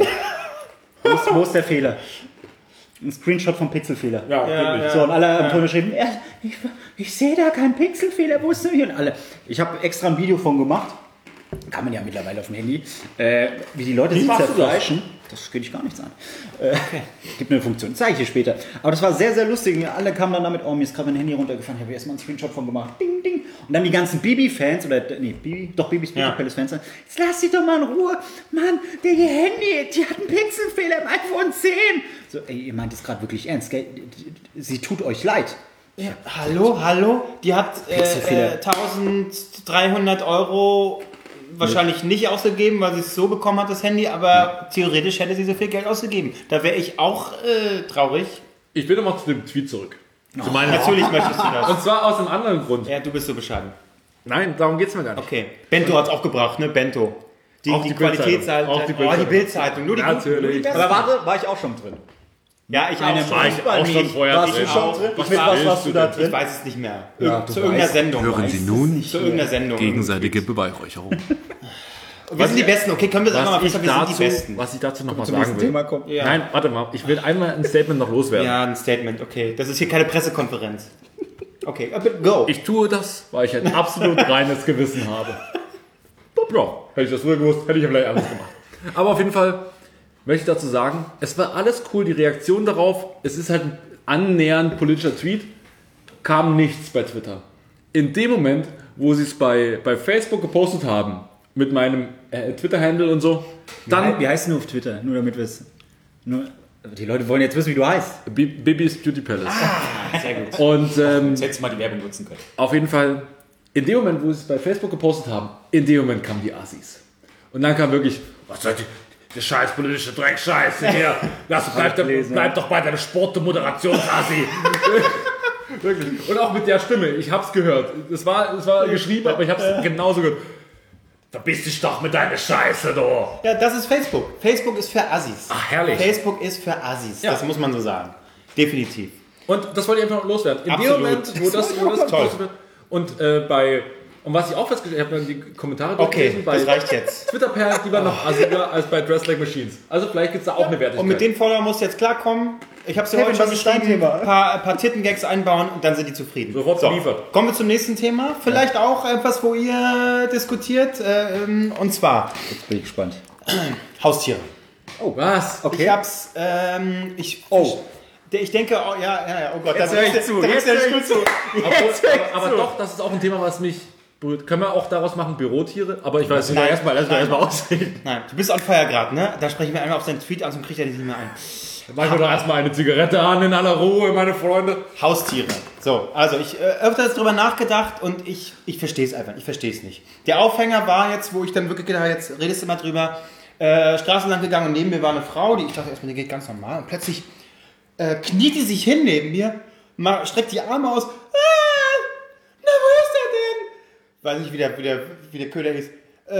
Wo ist, wo ist der Fehler? Ein Screenshot vom Pixelfehler. Ja, Ja, wirklich. ja. So, und alle haben drunter geschrieben, ja, ich, ich sehe da keinen Pixelfehler, wo ist denn hier? Und alle. Ich habe extra ein Video von gemacht. Kann man ja mittlerweile auf dem Handy. Äh, wie die Leute Wie sich machst du das? zerfleischen. Das geht dich gar nichts an. Äh, Gibt eine Funktion. Zeige ich dir später. Aber das war sehr, sehr lustig. Alle kamen dann damit, oh, mir ist gerade mein Handy runtergefallen. Ich habe erstmal einen Screenshot von gemacht. Ding, ding. Und dann die ganzen Bibi-Fans, oder, nee, Bibi, doch, Bibis Beauty Ja. Palace-Fans, sagen, jetzt lass sie doch mal in Ruhe. Mann, der ihr Handy, die hat einen Pixelfehler im iPhone zehn. So, ey, ihr meint es gerade wirklich ernst, gell? Sie tut euch leid. Ja, hallo, hallo? Die hat äh, äh, eintausenddreihundert Euro wahrscheinlich nicht ausgegeben, weil sie es so bekommen hat, das Handy, aber ja. theoretisch hätte sie so viel Geld ausgegeben. Da wäre ich auch äh, traurig. Ich will nochmal zu dem Tweet zurück. Oh, zu meinem natürlich oh. möchtest du das. Und zwar aus einem anderen Grund. Ja, du bist so bescheiden. Nein, darum geht es mir gar nicht. Okay. Bento hat es auch gebracht, ne? Bento. Die, auch die, die Qualitätszeitung. Auch die Bildzeitung. Oh, die Bildzeitung. Nur die Natürlich. Aber warte, war ich auch schon drin. Ja, ich Eine auch war ich auch schon vorher warst drin. Du schon drin? Was, Mit was warst du da drin? Ich weiß es nicht mehr. Ja, zu irgendeiner weißt. Sendung. Hören Sie nun zu irgendeiner Sendung. gegenseitige Beweihräucherung. Wir sind die Besten. Okay, können wir sagen, was, wir ich sind dazu, die Besten. was ich dazu nochmal Zum sagen nächsten will. Thema kommt. Ja. Nein, warte mal. Ich will einmal ein Statement noch loswerden. Ja, ein Statement. Okay, das ist hier keine Pressekonferenz. Okay, go. Ich tue das, weil ich ein absolut reines Gewissen habe. Ja, hätte ich das früher gewusst, hätte ich ja vielleicht anders gemacht. Aber auf jeden Fall möchte ich dazu sagen, es war alles cool, die Reaktion darauf, es ist halt ein annähernd politischer Tweet, kam nichts bei Twitter. In dem Moment, wo sie es bei, bei Facebook gepostet haben, mit meinem äh, Twitter-Handle und so, dann... Wie, wie heißt du auf Twitter? Nur damit wir es... Die Leute wollen jetzt wissen, wie du heißt. B- Bibis Beauty Palace. Ah, sehr gut. Und ähm, Jetzt hättest du mal die Werbung nutzen können. auf jeden Fall, in dem Moment, wo sie es bei Facebook gepostet haben, in dem Moment kamen die Assis. Und dann kam wirklich, was soll die, die scheiß politische Dreckscheiße hier, Lass, bleib, doch, gelesen, bleib doch bei deinem Sport, du Moderationsassi. Wirklich. Und auch mit der Stimme, ich hab's gehört. Es war, es war geschrieben, aber ich hab's genauso gehört. Verbiss dich doch mit deiner Scheiße, du. Ja, das ist Facebook. Facebook ist für Assis. Ach, herrlich. Facebook ist für Assis. Ja. Das muss man so sagen. Definitiv. Und das wollte ich einfach noch loswerden. In Absolut. dem Moment, wo das, wo das Toll. gepostet wird, und äh, bei, und was ich auch festgestellt habe, ich habe dann die Kommentare Okay, durchgelesen, bei das reicht jetzt. Twitter-Perlen, die waren noch assiger als bei Dress Like Machines. Also vielleicht gibt es da auch eine Wertigkeit. Und mit den Followern musst du jetzt klarkommen. Ich habe dir Kevin, heute schon was ist dein geschrieben, Thema? ein paar, ein paar Titten-Gags einbauen und dann sind die zufrieden. Sofort geliefert. Kommen wir zum nächsten Thema. Vielleicht auch etwas, wo ihr diskutiert. Äh, und zwar Jetzt bin ich gespannt. Haustiere. Oh, was? Okay. Ich hab's, ähm, ich... Oh. Ich denke, oh, ja, ja, ja, oh Gott, Jetzt da hör ich bist du- zu, da jetzt bist du hör ich gut zu. Aber, aber, aber doch, das ist auch ein Thema, was mich berührt. Können wir auch daraus machen, Bürotiere? Aber ich weiß nicht. Nein. Erstmal lass mich Nein. erstmal ausreden. Nein, du bist on fire gerade, ne? Da sprechen wir einmal auf seinen Tweet an und kriegt er dich nicht mehr ein. Mach ich mir doch erstmal eine Zigarette an in aller Ruhe, meine Freunde. Haustiere. So, also ich äh, öfters drüber nachgedacht und ich, ich verstehe es einfach, ich verstehe es nicht. Der Aufhänger war jetzt, wo ich dann wirklich gedacht habe, jetzt redest du mal drüber, äh, Straßen lang gegangen und neben mir war eine Frau, die ich dachte erstmal, die geht ganz normal und plötzlich äh, kniet die sich hin neben mir, mal, streckt die Arme aus, ah, na wo ist er denn? Weiß nicht, wie der, wie der, wie der Köder hieß. Äh,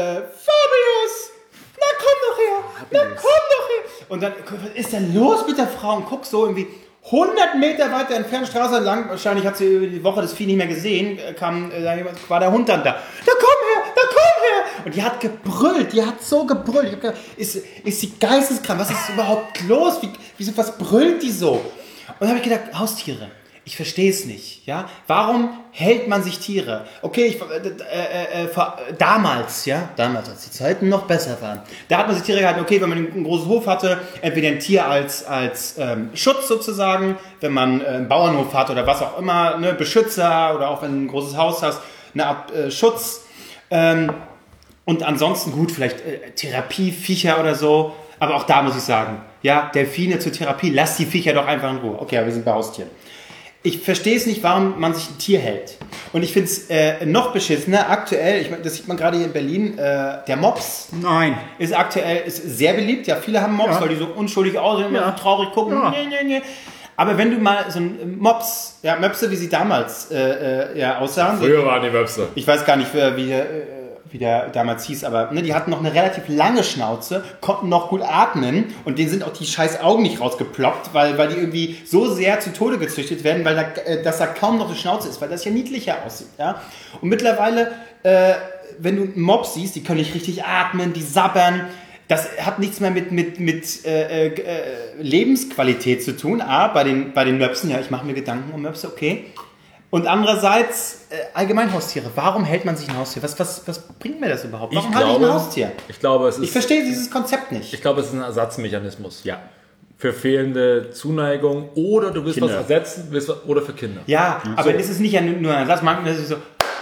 Fabius! Na komm doch her! Na komm doch her! Und dann, was ist denn los mit der Frau? Und guck so irgendwie hundert Meter weiter entfernt, Straße lang, wahrscheinlich hat sie über die Woche das Vieh nicht mehr gesehen, kam, äh, war der Hund dann da. Da komm her! Da komm her! Und die hat gebrüllt, die hat so gebrüllt. Ich hab gedacht, ist, ist sie geisteskrank? Was ist überhaupt los? Wie, wieso, was brüllt die so? Und dann habe ich gedacht, Haustiere. Ich verstehe es nicht, ja. Warum hält man sich Tiere? Okay, ich, äh, äh, äh, damals, ja, damals, als die Zeiten noch besser waren, da hat man sich Tiere gehalten, okay, wenn man einen großen Hof hatte, entweder ein Tier als, als ähm, Schutz sozusagen, wenn man äh, einen Bauernhof hat oder was auch immer, ne, Beschützer oder auch wenn du ein großes Haus hast, eine Art äh, Schutz. Ähm, und ansonsten gut, vielleicht äh, Therapie, Viecher oder so, aber auch da muss ich sagen, ja, Delfine zur Therapie, lass die Viecher doch einfach in Ruhe. Okay, aber wir sind bei Haustieren. Ich verstehe es nicht, warum man sich ein Tier hält. Und ich finde es äh, noch beschissener, aktuell, ich mein, das sieht man gerade hier in Berlin, äh, der Mops Nein. ist aktuell ist sehr beliebt. Ja, viele haben Mops, Ja. weil die so unschuldig aussehen, Ja. immer traurig gucken. Ja. Nee, nee, nee. Aber wenn du mal so ein Mops, ja, Möpse, wie sie damals äh, äh, ja, aussahen, Früher waren die Webster. ich weiß gar nicht, wie, wie, äh, wie der damals hieß, aber ne, die hatten noch eine relativ lange Schnauze, konnten noch gut atmen und denen sind auch die scheiß Augen nicht rausgeploppt, weil, weil die irgendwie so sehr zu Tode gezüchtet werden, weil da, äh, dass da kaum noch eine Schnauze ist, weil das ja niedlicher aussieht. Ja? Und mittlerweile, äh, wenn du einen Mob siehst, die können nicht richtig atmen, die sabbern. Das hat nichts mehr mit, mit, mit äh, äh, Lebensqualität zu tun. A, bei den, bei den Möpsen, ja, ich mache mir Gedanken um Möpse, okay. Und andererseits äh, allgemein Haustiere. Warum hält man sich ein Haustier? Was, was, was bringt mir das überhaupt? Warum Ich halte ich glaube, ein Haustier? Ich glaube, es ist, Ich verstehe dieses Konzept nicht. ich glaube, es ist ein Ersatzmechanismus. Ja. Für fehlende Zuneigung oder du willst Kinder. was ersetzen willst was, oder für Kinder. Ja, aber das ist nicht ja nur ein Ersatz. Manchmal ist es so,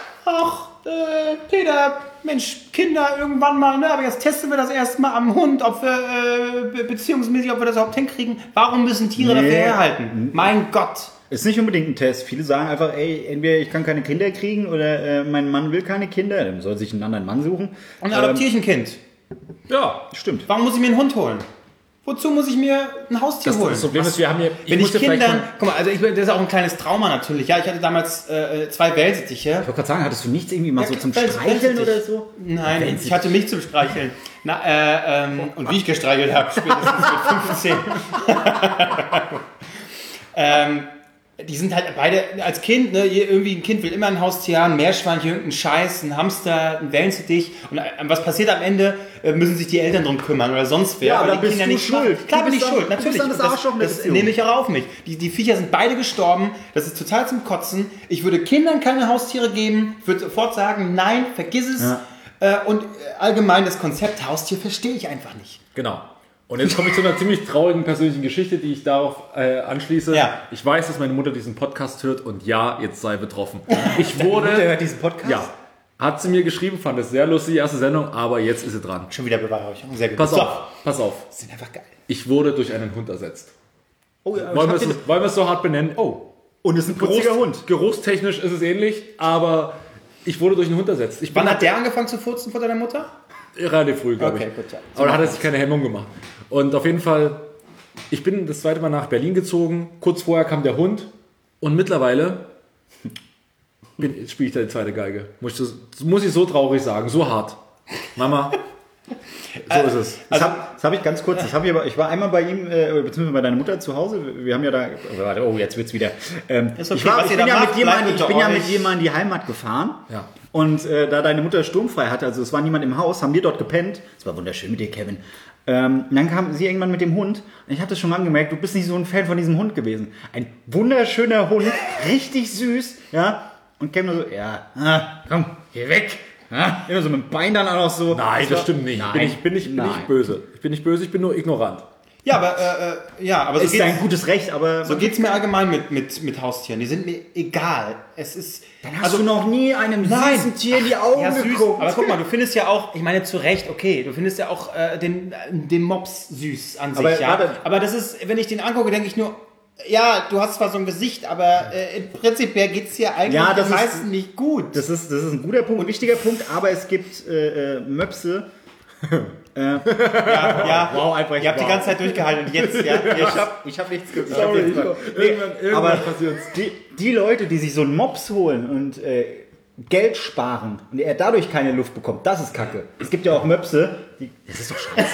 ach, äh, Peter, Mensch, Kinder, irgendwann mal, ne, aber jetzt testen wir das erstmal am Hund, ob wir, äh, be- beziehungsmäßig, ob wir das überhaupt hinkriegen. Warum müssen Tiere Nee. dafür herhalten? Mein Gott. Ist nicht unbedingt ein Test. Viele sagen einfach, ey, entweder ich kann keine Kinder kriegen oder äh, mein Mann will keine Kinder, dann soll sich einen anderen Mann suchen. Und dann adoptiere ich ein Kind. Ja, Stimmt. Warum muss ich mir einen Hund holen? Wozu muss ich mir ein Haustier das, holen? das Problem ist, wir haben hier... Wenn ich musste vielleicht Kindern, mal- guck mal, also ich, das ist auch ein kleines Trauma natürlich. Ja, ich hatte damals äh, zwei Wellsittiche. Ich wollte gerade sagen, hattest du nichts irgendwie mal Ja, so zum Wells- Streicheln Wellensittich. oder so? Nein, Wellensittich. ich hatte mich zum Streicheln. Na, äh, ähm, und wie ich gestreichelt habe, spätestens mit fünfzehn. ähm, die sind halt beide als Kind, ne, irgendwie ein Kind will immer ein Haustier haben, ein Meerschweinchen, irgendeinen Scheiß, ein Hamster, ein Wellensittich. Und äh, was passiert am Ende? Äh, müssen sich die Eltern drum kümmern oder sonst wer. Ja, weil aber die bist Kinder du nicht schuld. machen. Klar Du bin ich bist dann- schuld, du bist natürlich. dann das Und Arschloch in der das Beziehung. nehme ich auch auf mich. Die, die Viecher sind beide gestorben. Das ist total zum Kotzen. Ich würde Kindern keine Haustiere geben. Ich würde sofort sagen, nein, vergiss es. Ja. Äh, und äh, allgemein das Konzept Haustier verstehe ich einfach nicht. Genau. Und jetzt komme ich zu einer ziemlich traurigen persönlichen Geschichte, die ich darauf äh, anschließe. Ja. Ich weiß, dass meine Mutter diesen Podcast hört und ja, jetzt sei betroffen. Ich Mutter wurde... hört diesen Podcast? Ja. Hat sie mir geschrieben, fand es sehr lustig, die erste Sendung, aber jetzt ist sie dran. Schon wieder Beweihräucherung. Sehr gut. Pass So. auf, pass auf. Das sind einfach geil. Ich wurde durch einen Hund ersetzt. Oh, ja, Wollen wir, ich es, hab den- wollen wir es so hart benennen? Oh. Und ist ein putziger Hund. Geruchstechnisch ist es ähnlich, aber ich wurde durch einen Hund ersetzt. Ich bin Wann hat der angefangen zu furzen vor deiner Mutter? relativ früh, glaube Okay, ich. gut, ja. Aber da hat er sich keine Hemmung gemacht. Und auf jeden Fall, ich bin das zweite Mal nach Berlin gezogen. Kurz vorher kam der Hund. Und mittlerweile bin- spiele ich da die zweite Geige. Muss ich, so, muss ich so traurig sagen, so hart. Mama, so ist es. Das habe hab ich ganz kurz, das hab ich, aber, ich war einmal bei ihm, äh, beziehungsweise bei deiner Mutter zu Hause. Wir haben ja da, oh, warte, oh jetzt wird's wieder. Ähm, Ist okay, ich war, was ich ihr bin, da ja macht, mit, jemand, bleibt ich unter bin ja euch. mit jemandem in die Heimat gefahren. Ja. Und äh, da deine Mutter sturmfrei hatte, also es war niemand im Haus, haben wir dort gepennt. Es war wunderschön mit dir, Kevin. Ähm, und dann kam sie irgendwann mit dem Hund. Und ich hatte schon angemerkt, du bist nicht so ein Fan von diesem Hund gewesen. Ein wunderschöner Hund, richtig süß, ja. Und Kevin nur so, ja, ah, komm, geh weg. Ja, immer so mit dem Bein dann auch noch so. Nein, das war- stimmt nicht. Nein, bin ich bin ich, bin nein. ich böse. Ich bin nicht böse, ich bin nur ignorant. Ja, aber, äh, äh, ja, aber so Ist geht's, dein gutes Recht, aber so geht's mir allgemein mit, mit, mit Haustieren. Die sind mir egal. Es ist. dann hast du noch nie einem süßen Tier in die Augen Ja, süß. geguckt. Aber guck mal, du findest ja auch, ich meine zu Recht, okay, du findest ja auch äh, den, den Mops süß an sich, Aber ja. warte. Aber das ist, wenn ich den angucke, denke ich nur, ja, du hast zwar so ein Gesicht, aber äh, im Prinzip geht es hier eigentlich Ja, das den ist- meisten nicht gut. Das ist, das ist ein guter Punkt, ein wichtiger Punkt, aber es gibt äh, äh, Möpse. ja, ja. Wow, Albrecht, Ihr habt wow. die ganze Zeit durchgehalten und jetzt, ja. Ich Jetzt. hab, ich hab nichts gehört. Sorry, ich- irgendwann- irgendwann aber passiert's. die, die Leute, die sich so einen Mops holen und äh, Geld sparen und er dadurch keine Luft bekommt, das ist Kacke. Es gibt ja auch Möpse, die, das ist doch scheiße.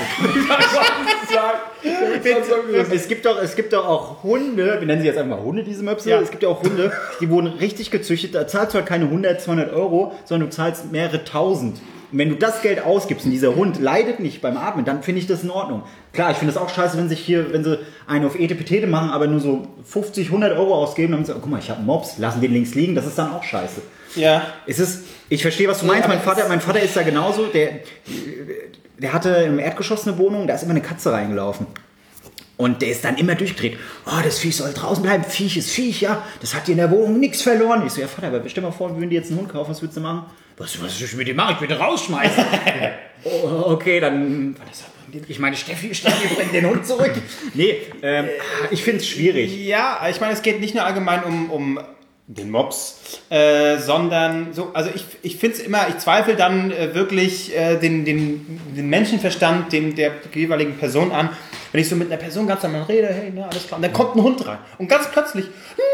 es, gibt doch, es gibt doch auch Hunde, wir nennen sie jetzt einfach mal Hunde, diese Möpse. Ja. Es gibt ja auch Hunde, die wurden richtig gezüchtet. Da zahlst du halt keine hundert, zweihundert Euro, sondern du zahlst mehrere tausend. Und wenn du das Geld ausgibst und dieser Hund leidet nicht beim Atmen, dann finde ich das in Ordnung. Klar, ich finde das auch scheiße, wenn sich hier, wenn sie einen auf Etepetete machen, aber nur so fünfzig, hundert Euro ausgeben, dann sagen, guck mal, ich habe einen Mops, lassen den links liegen, das ist dann auch scheiße. Ja. Es ist, ich verstehe, was du meinst. aber Mein Vater, es- mein Vater ist da genauso. Der, der hatte im Erdgeschoss eine Wohnung, da ist immer eine Katze reingelaufen. Und der ist dann immer durchgedreht. Oh, das Viech soll draußen bleiben. Viech ist Viech, ja. Das hat dir in der Wohnung nichts verloren. Ich so, ja Vater, aber stell mal vor, wir würden dir jetzt einen Hund kaufen, was würdest du machen? Was, was soll ich mit dem machen? Ich würde den rausschmeißen. oh, okay, dann... Ich meine, Steffi, Steffi bringt den Hund zurück. Nee, ähm, ich finde es schwierig. Ja, ich meine, es geht nicht nur allgemein um, um den Mops, äh, sondern so, also ich, ich finde es immer, ich zweifle dann äh, wirklich äh, den, den, den Menschenverstand den, der jeweiligen Person an, wenn ich so mit einer Person ganz normal rede, hey, na, alles klar, und dann kommt ein Hund rein und ganz plötzlich,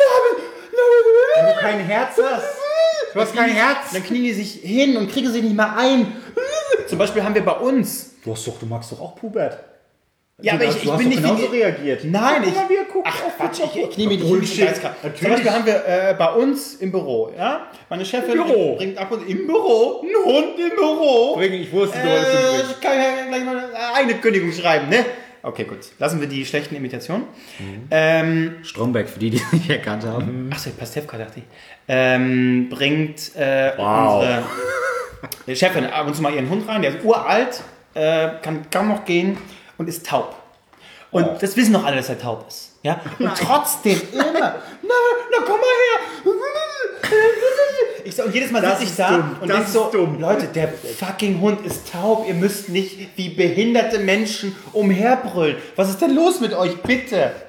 Wenn du kein Herz hast. Du hast kein Herz. dann knien die sich hin und kriegen sich nicht mal ein. Zum Beispiel haben wir bei uns, Du hast doch, du magst doch auch Pubert. ja, Du aber hast- ich, du ich hast bin doch nicht genauso wie reagiert. Nein, Guck mal, ich. wie er guckt. Ach Oh, Quatsch, guck ich, mal. ich nehme die Bullshit. Bullshit. Zum Beispiel haben wir äh, bei uns im Büro, ja, meine Chefin Büro. bringt ab und im Büro einen Hund im Büro. Bring, ich wusste, du wolltest ihn Äh, bringen. ich kann ja gleich mal eine Kündigung schreiben, ne? Okay, gut. Lassen wir die schlechten Imitationen. Ähm, Stromberg, für die, die es nicht erkannt haben. Achso, Pastewka dachte ich. Ähm, bringt äh, Wow. unsere die Chefin ab und zu mal ihren Hund rein. Der ist uralt, äh, kann kaum noch gehen und ist taub. Und Oh. das wissen doch alle, dass er taub ist. Ja? Und trotzdem immer, na, na komm mal her. Ich so, und jedes Mal Das sitze ich ist da dumm, und das denk so, ist dumm. Leute, der fucking Hund ist taub. Ihr müsst nicht wie behinderte Menschen umherbrüllen. Was ist denn los mit euch, bitte?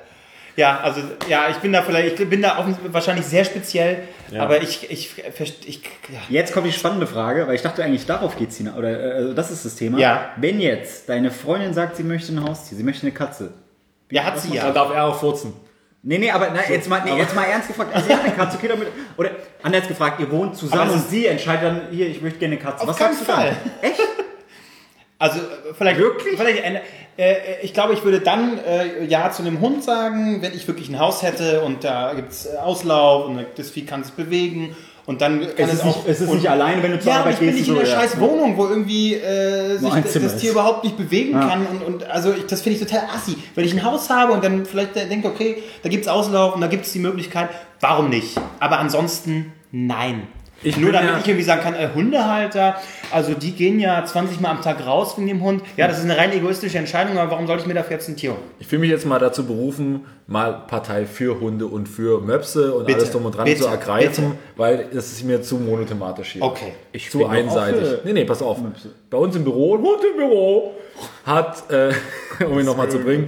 Ja, also, ja, ich bin da vielleicht, ich bin da auch wahrscheinlich sehr speziell, Ja. aber ich, ich, ich, ich ja. Jetzt kommt die spannende Frage, weil ich dachte eigentlich, darauf geht's hinaus. Oder äh, also das ist das Thema. Ja. Wenn jetzt deine Freundin sagt, sie möchte ein Haustier, sie möchte eine Katze. Ja, hat sie Dann ja. darf er auch furzen. Nee, nee, aber na, jetzt, mal, nee, jetzt mal ernst gefragt. Also, sie hat eine Katze, okay, damit. Oder anders gefragt, ihr wohnt zusammen Aber es und sie entscheidet dann, hier, ich möchte gerne eine Katze. Auf Was keinen sagst du dann? Fall. Echt? Also äh, vielleicht Wirklich? Vielleicht, äh, äh, ich glaube, ich würde dann äh, ja zu einem Hund sagen, wenn ich wirklich ein Haus hätte und da gibt es äh, Auslauf und das Vieh kann sich bewegen und dann kann Es es, ist, auch... nicht, es ist und, nicht alleine, wenn du zur ja, aber Arbeit ich bin gehst. nicht in und einer so, ja. scheiß Wohnung, wo irgendwie äh, sich Nur ein das, Zimmer das Tier ist. überhaupt nicht bewegen Ja. kann und, und also ich, das finde ich total assi. Wenn ich ein Haus habe und dann vielleicht denke, okay, da gibt es Auslauf und da gibt es die Möglichkeit, warum nicht? Aber ansonsten nein. Ich Nur bin damit ja- ich irgendwie sagen kann, äh, Hundehalter, also die gehen ja zwanzig Mal am Tag raus wegen dem Hund. Ja, das ist eine rein egoistische Entscheidung, aber warum soll ich mir dafür jetzt ein Tier holen? Ich fühle mich jetzt mal dazu berufen, mal Partei für Hunde und für Möpse und Bitte, alles drum und dran bitte, zu ergreifen, bitte. weil es ist mir zu monothematisch hier. Okay. Ich bin zu doch einseitig. auch für Nee, nee, pass auf. Bei uns im Büro, ein Hund im Büro, hat, äh, um ihn nochmal zu bringen,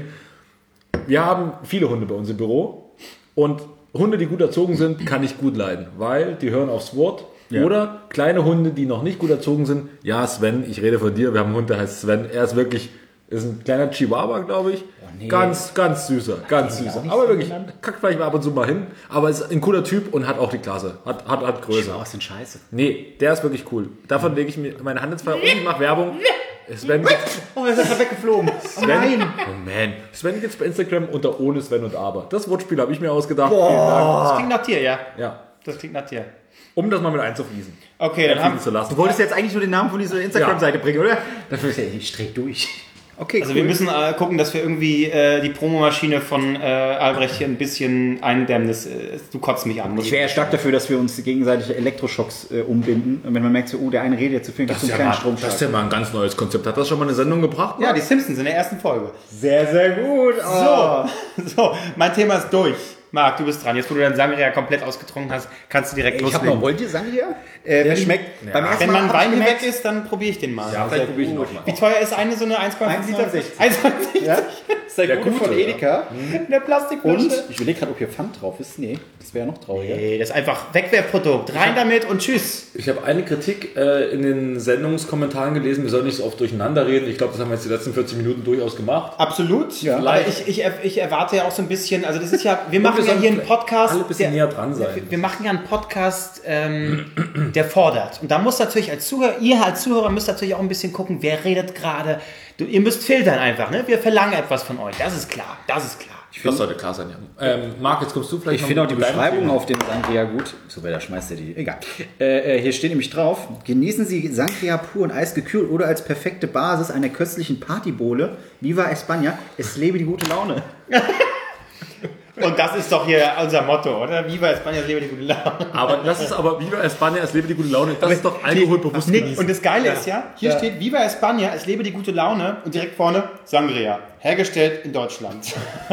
wir haben viele Hunde bei uns im Büro und Hunde, die gut erzogen sind, kann ich gut leiden, weil die hören aufs Wort. Ja. Oder kleine Hunde, die noch nicht gut erzogen sind. Ja, Sven, ich rede von dir, wir haben einen Hund, der heißt Sven. Er ist wirklich, ist ein kleiner Chihuahua, glaube ich. nee. Ganz, ganz süßer, ganz süßer. auch nicht Aber so wirklich, genannt. kackt vielleicht mal ab und zu mal hin. Aber ist ein cooler Typ und hat auch die Klasse. Hat, hat, hat Größe. Was denn Scheiße? Nee, der ist wirklich cool. Davon lege ich mir meine Hand ins Feuer und ich mache Werbung. Sven gibt's, Oh, er ist einfach weggeflogen. Sven, oh man. Sven gibt's bei Instagram unter ohne Sven und Aber. Das Wortspiel habe ich mir ausgedacht. Vielen Dank. Das klingt nach Tier, ja. Ja. Das klingt nach Tier. Um das mal mit einzufließen. Okay, dann haben Einfließen zu lassen. Du wolltest jetzt eigentlich nur den Namen von dieser Instagram-Seite bringen, oder? Das ist ja ich streng durch. Okay, Also wir müssen äh, gucken, dass wir irgendwie äh, die Promomaschine von äh, Albrecht hier ein bisschen eindämmen. Das, äh, du kotzt mich an. Muss Ich wäre ja stark dafür, dass wir uns gegenseitig Elektroschocks äh, umbinden. Und wenn man merkt, so, oh, der eine redet jetzt zu viel, gibt es einen kleinen Stromschlag. das ist ja mal ein ganz neues Konzept. Hat das schon mal eine Sendung gebracht? ja, die Simpsons in der ersten Folge. Sehr, sehr gut. Oh. So, so, mein Thema ist durch. Marc, du bist dran. Jetzt, wo du deinen Sangria komplett ausgetrunken hast, kannst du direkt Ich habe loslegen. noch, wollt ihr Sangria? Äh, der schmeckt. Ja. Beim ersten Wenn Mal mein hab ich Wein hier gemerkt, weg ist, dann probiere ich den mal. Ja, vielleicht probiere ich ihn auch mal. Wie teuer ist eine so eine eins Komma fünf Liter? eins Komma sechzig. eins Komma sechzig. Ja? Das ist der, Der gute von gute, Edeka. In der Plastikflasche. Und ich überlege gerade, ob hier Pfand drauf ist. Nee, das wäre ja noch trauriger. Nee, das ist einfach Wegwerfprodukt. Rein damit und tschüss. Ich habe eine Kritik äh, in den Sendungskommentaren gelesen. Wir sollen nicht so oft durcheinander reden. Ich glaube, das haben wir jetzt die letzten vierzig Minuten durchaus gemacht. Absolut. Ja. Aber ich, ich, ich erwarte ja auch so ein bisschen, also das ist ja, wir machen wir ja sollen hier einen Podcast. alle ein bisschen näher dran sein. Wir, wir machen ja einen Podcast, ähm, der fordert. Und da muss natürlich als Zuhörer, ihr als Zuhörer müsst natürlich auch ein bisschen gucken, wer redet gerade. Du, ihr müsst filtern einfach, ne? Wir verlangen etwas von euch. Das ist klar. Das ist klar. Das sollte klar sein, ja. Ähm, Marc, jetzt kommst du vielleicht Ich noch finde auch die mit deinem Beschreibung Thema. auf dem Sangria gut. So, wer da schmeißt er die. Egal. Äh, äh, hier steht nämlich drauf: Genießen Sie Sangria pur und eisgekühlt oder als perfekte Basis einer köstlichen Partybowle. Viva España, es lebe die gute Laune. Und das ist doch hier unser Motto, oder? Viva España, lebe die gute Laune. Aber das ist aber Viva España, es lebe die gute Laune. Das ist doch alkoholbewusst Nee, genießen. und das Geile ist ja, hier Ja. steht Viva España, es lebe die gute Laune und direkt vorne Sangria. Hergestellt in Deutschland.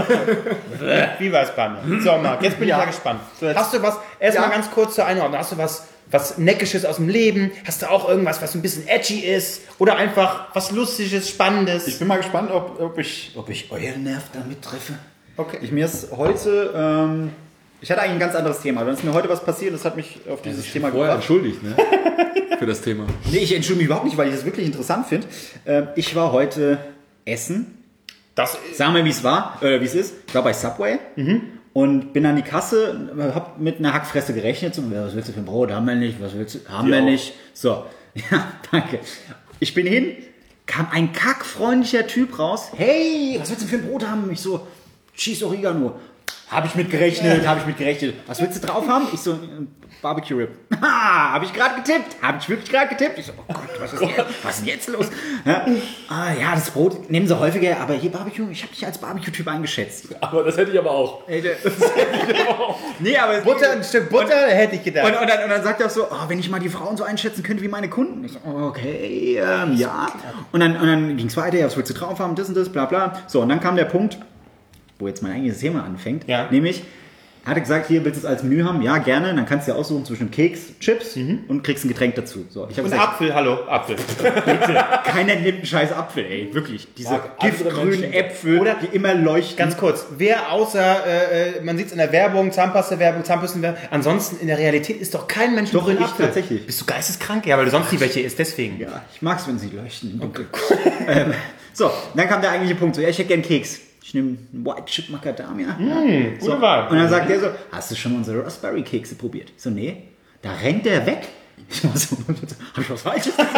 Viva España. So, Marc, jetzt bin ich ja gespannt. Hast du was, erstmal Ja. ganz kurz zur Einordnung, hast du was, was Neckisches aus dem Leben? Hast du auch irgendwas, was ein bisschen edgy ist? Oder einfach was Lustiges, Spannendes? Ich bin mal gespannt, ob, ob, ich, ob ich euren Nerv damit treffe. Okay. Ich, mir ist heute, ähm, ich hatte eigentlich ein ganz anderes Thema. Dann ist mir heute was passiert, das hat mich auf dieses Thema Vorher gebracht. entschuldigt, ne? Für das Thema. Nee, ich entschuldige mich überhaupt nicht, weil ich das wirklich interessant finde. Ähm, ich war heute essen. das Sagen wir, wie es war, äh, wie es ist. Ich war bei Subway und bin an die Kasse, hab mit einer Hackfresse gerechnet. So, was willst du für ein Brot? Haben wir nicht. Was willst du? Haben wir auch. nicht. So, ja, danke. Ich bin hin, kam ein kackfreundlicher Typ raus. Hey, was willst du für ein Brot haben? Ich so, Cheese Oregano. Habe ich mit gerechnet, habe ich mit gerechnet. Was willst du drauf haben? Ich so, Barbecue Rib. Ha, habe ich gerade getippt. Habe ich wirklich gerade getippt. Ich so, oh Gott, was ist, jetzt, was ist denn jetzt los? Ja, ah, ja, das Brot nehmen sie häufiger, aber hier Barbecue, ich habe dich als Barbecue-Typ eingeschätzt. Aber das hätte ich aber auch. Ey, der, nee, aber Butter, ein Stück Butter, hätte ich gedacht. und, und, dann, und dann sagt er auch so, oh, wenn ich mal die Frauen so einschätzen könnte wie meine Kunden. Ich so, okay, ähm, ja. Und dann, und dann ging es weiter, ja, was willst du drauf haben, das und das, bla bla. So, und dann kam der Punkt, wo jetzt mein eigentliches Thema anfängt, Ja. nämlich, Er hatte gesagt, hier, willst du es als Menü haben? Ja, gerne. Dann kannst du ja aussuchen zwischen Keks, Chips mhm. und kriegst ein Getränk dazu. So, ich hab Und gesagt, Apfel, hallo, Apfel. bitte, keiner nimmt einen scheiß Apfel, ey. Wirklich. Diese Ja, andere giftgrünen Menschen- Äpfel, Oder- die immer leuchten. Ganz kurz, wer außer, äh, äh, man sieht es in der Werbung, Zahnpasta-Werbung, Zahnbürstenwerbung, ansonsten in der Realität ist doch kein Mensch Doch, mit grünen ich Apfel. tatsächlich. Bist du geisteskrank? Ja, weil du sonst nie welche isst, deswegen. Ja, ich mag's, wenn sie leuchten. im Dunkeln. ähm, so, dann kam der eigentliche Punkt. So, ja, ich hätte gern Keks. Ich nehme einen White Chip Macadamia. Mmh, gute so. Wahl. Und dann sagt der so, hast du schon unsere Raspberry-Kekse probiert? Ich so, nee. Da rennt der weg. Ich war so, hab ich was Falsches gesagt?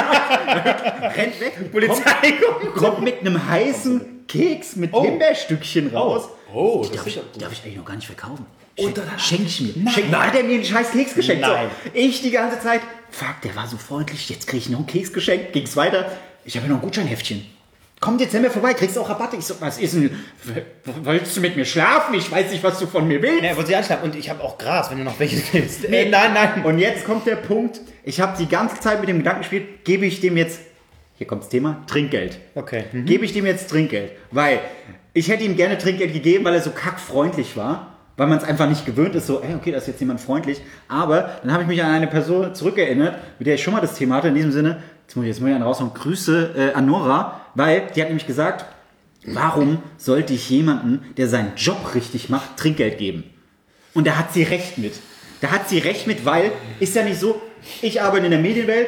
rennt weg. Polizei kommt, kommt mit einem heißen Keks mit Oh. Himbeerstückchen raus. Oh, Die das darf, ist ich, ja die darf ich eigentlich noch gar nicht verkaufen. Oh, Schenk, dann- schenk ich mir. Nein. Schenk, hat er mir einen scheiß Keks geschenkt? Nein. So, ich die ganze Zeit, fuck, der war so freundlich, jetzt krieg ich noch einen Keks geschenkt. Ging's weiter. Ich habe ja noch ein Gutscheinheftchen. Kommt jetzt nicht mehr vorbei, kriegst du auch Rabatte. Ich so, was ist denn, wolltest du mit mir schlafen? Ich weiß nicht, was du von mir willst. Ja, wollte sie anschlagen. Und ich habe auch Gras, wenn du noch welche willst. Äh, nein, nein. Und jetzt kommt der Punkt, ich habe die ganze Zeit mit dem Gedanken gespielt, gebe ich dem jetzt, hier kommt das Thema, Trinkgeld. Okay. Mhm. Gebe ich dem jetzt Trinkgeld? Weil ich hätte ihm gerne Trinkgeld gegeben, weil er so kackfreundlich war. Weil man es einfach nicht gewöhnt ist, so, ey, okay, da ist jetzt jemand freundlich. Aber dann habe ich mich an eine Person zurückerinnert, mit der ich schon mal das Thema hatte. In diesem Sinne, jetzt muss ich, jetzt muss ich einen raushauen, Grüße äh, an Nora, weil die hat nämlich gesagt, warum sollte ich jemandem, der seinen Job richtig macht, Trinkgeld geben? Und da hat sie recht mit. Da hat sie recht mit, weil, ist ja nicht so, ich arbeite in der Medienwelt,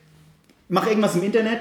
mache irgendwas im Internet,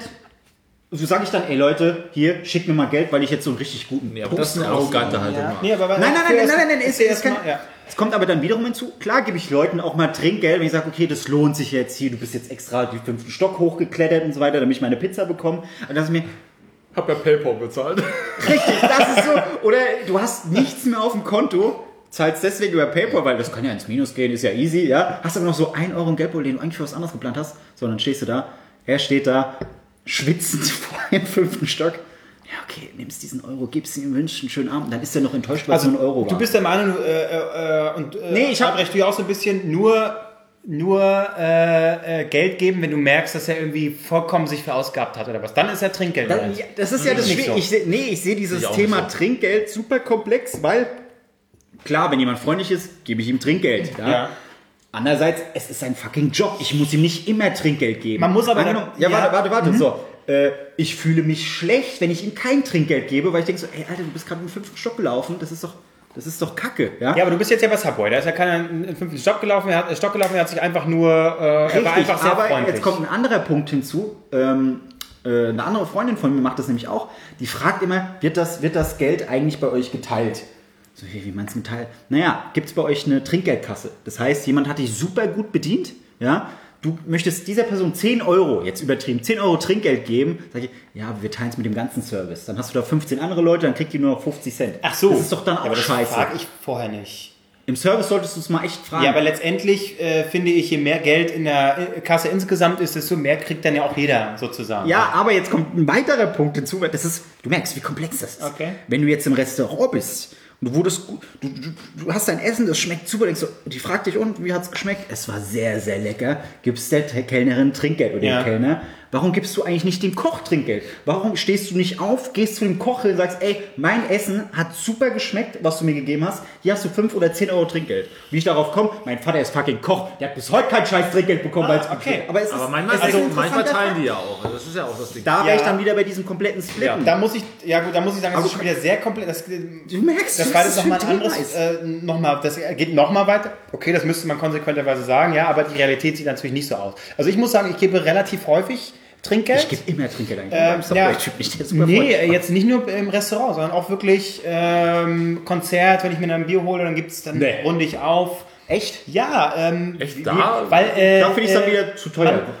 so sage ich dann, ey Leute, hier, schickt mir mal Geld, weil ich jetzt so einen richtig guten Ja, aber das ist eine Post arrogante Haltung. Ja. Nee, aber Nein, nein, nein, nein, nein, nein, es, es, kann, mal, ja. es kommt aber dann wiederum hinzu, klar gebe ich Leuten auch mal Trinkgeld, wenn ich sage, okay, das lohnt sich jetzt hier, du bist jetzt extra den fünften Stock hochgeklettert und so weiter, damit ich meine Pizza bekomme. Und das ist mir, Hab ja PayPal bezahlt. richtig, das ist so, oder du hast nichts mehr auf dem Konto, zahlst deswegen über PayPal, weil das kann ja ins Minus gehen, ist ja easy, ja, hast aber noch so ein Euro im Geldbeutel, den du eigentlich für was anderes geplant hast, so, dann stehst du da, er steht da, schwitzend vor dem fünften Stock. Ja, okay, nimmst diesen Euro, gibst ihm, wünschst einen schönen Abend, dann ist er noch enttäuscht, weil es Also, nur ein Euro war. du bist der Meinung, äh, äh, und äh, Nee, ich hab- Albrecht, du ja auch so ein bisschen, nur, nur äh, äh, Geld geben, wenn du merkst, dass er irgendwie vollkommen sich verausgabt hat oder was. Dann ist er Trinkgeld. Dann, ja, das ist ja das Nicht Schwierige. so. Ich seh, nee, ich sehe dieses Ich auch Thema nicht so. Trinkgeld super komplex, weil klar, wenn jemand freundlich ist, gebe ich ihm Trinkgeld. Ja? Ja. Andererseits, es ist ein fucking Job. Ich muss ihm nicht immer Trinkgeld geben. Man muss aber Angenommen- dann- ja, ja. warte, warte, warte. So, äh, ich fühle mich schlecht, wenn ich ihm kein Trinkgeld gebe, weil ich denke so, ey, Alter, du bist gerade im fünften Stock gelaufen. Das ist doch, das ist doch Kacke. Ja, Ja, aber du bist jetzt ja bei Subway. Da ist ja keiner in den fünften Stock gelaufen, er hat, Stock gelaufen, er hat sich einfach nur, äh, er war Richtig, einfach sehr aber freundlich. jetzt kommt ein anderer Punkt hinzu. Ähm, äh, eine andere Freundin von mir macht das nämlich auch. Die fragt immer, wird das, wird das Geld eigentlich bei euch geteilt? So, wie, wie meinst du geteilt? Naja, gibt es bei euch eine Trinkgeldkasse? Das heißt, jemand hat dich super gut bedient, ja? Du möchtest dieser Person zehn Euro, jetzt übertrieben, zehn Euro Trinkgeld geben. Sag ich, ja, wir teilen es mit dem ganzen Service. Dann hast du da fünfzehn andere Leute, dann kriegt die nur noch fünfzig Cent. Ach so. Das ist doch dann auch ja, aber das scheiße. frage ich vorher nicht. Im Service solltest du es mal echt fragen. Ja, aber letztendlich äh, finde ich, je mehr Geld in der äh, Kasse insgesamt ist, desto mehr kriegt dann ja auch jeder sozusagen. Ja, aber jetzt kommt ein weiterer Punkt hinzu. Das ist, du merkst, wie komplex das ist. Okay. Wenn du jetzt im Restaurant bist und du wurdest gut, du, du, du hast dein Essen, das schmeckt super, denkst du, die fragt dich, und wie hat's geschmeckt? Es war sehr, sehr lecker. Gibst der Kellnerin Trinkgeld oder Ja. dem Kellner? Warum gibst du eigentlich nicht dem Koch Trinkgeld? Warum stehst du nicht auf, gehst zu dem Koch und sagst, ey, mein Essen hat super geschmeckt, was du mir gegeben hast. Hier hast du fünf oder zehn Euro Trinkgeld. Wie ich darauf komme, mein Vater ist fucking Koch, der hat bis heute kein scheiß Trinkgeld bekommen, weil es gut okay. schmeckt. Aber es ist, Aber manchmal, es ist also, ein manchmal interessanter teilen Fakt. die ja auch. Also das ist ja auch das Ding. Da wäre Ja. ich dann wieder bei diesem kompletten Splitten. Da muss ich, ja gut, da muss ich sagen, das Aber ist schon wieder sehr komplett. Das, Du merkst, das was war das jetzt für nochmal ein Thema anderes, ist. äh, noch mal, das geht nochmal weiter. Okay, das müsste man konsequenterweise sagen, ja, aber die Realität sieht natürlich nicht so aus. Also ich muss sagen, ich gebe relativ häufig Trinkgeld. Ich gebe immer Trinkgeld eigentlich. Äh, Beim Subway-Typ nicht, der ist super nee, freundlich. jetzt nicht nur im Restaurant, sondern auch wirklich ähm, Konzert, wenn ich mir dann ein Bier hole, dann gibt's dann Nee. runde ich auf. Echt? Ja, ähm, Echt? wie- Da? weil äh, Da finde ich es dann äh, wieder zu teuer. man-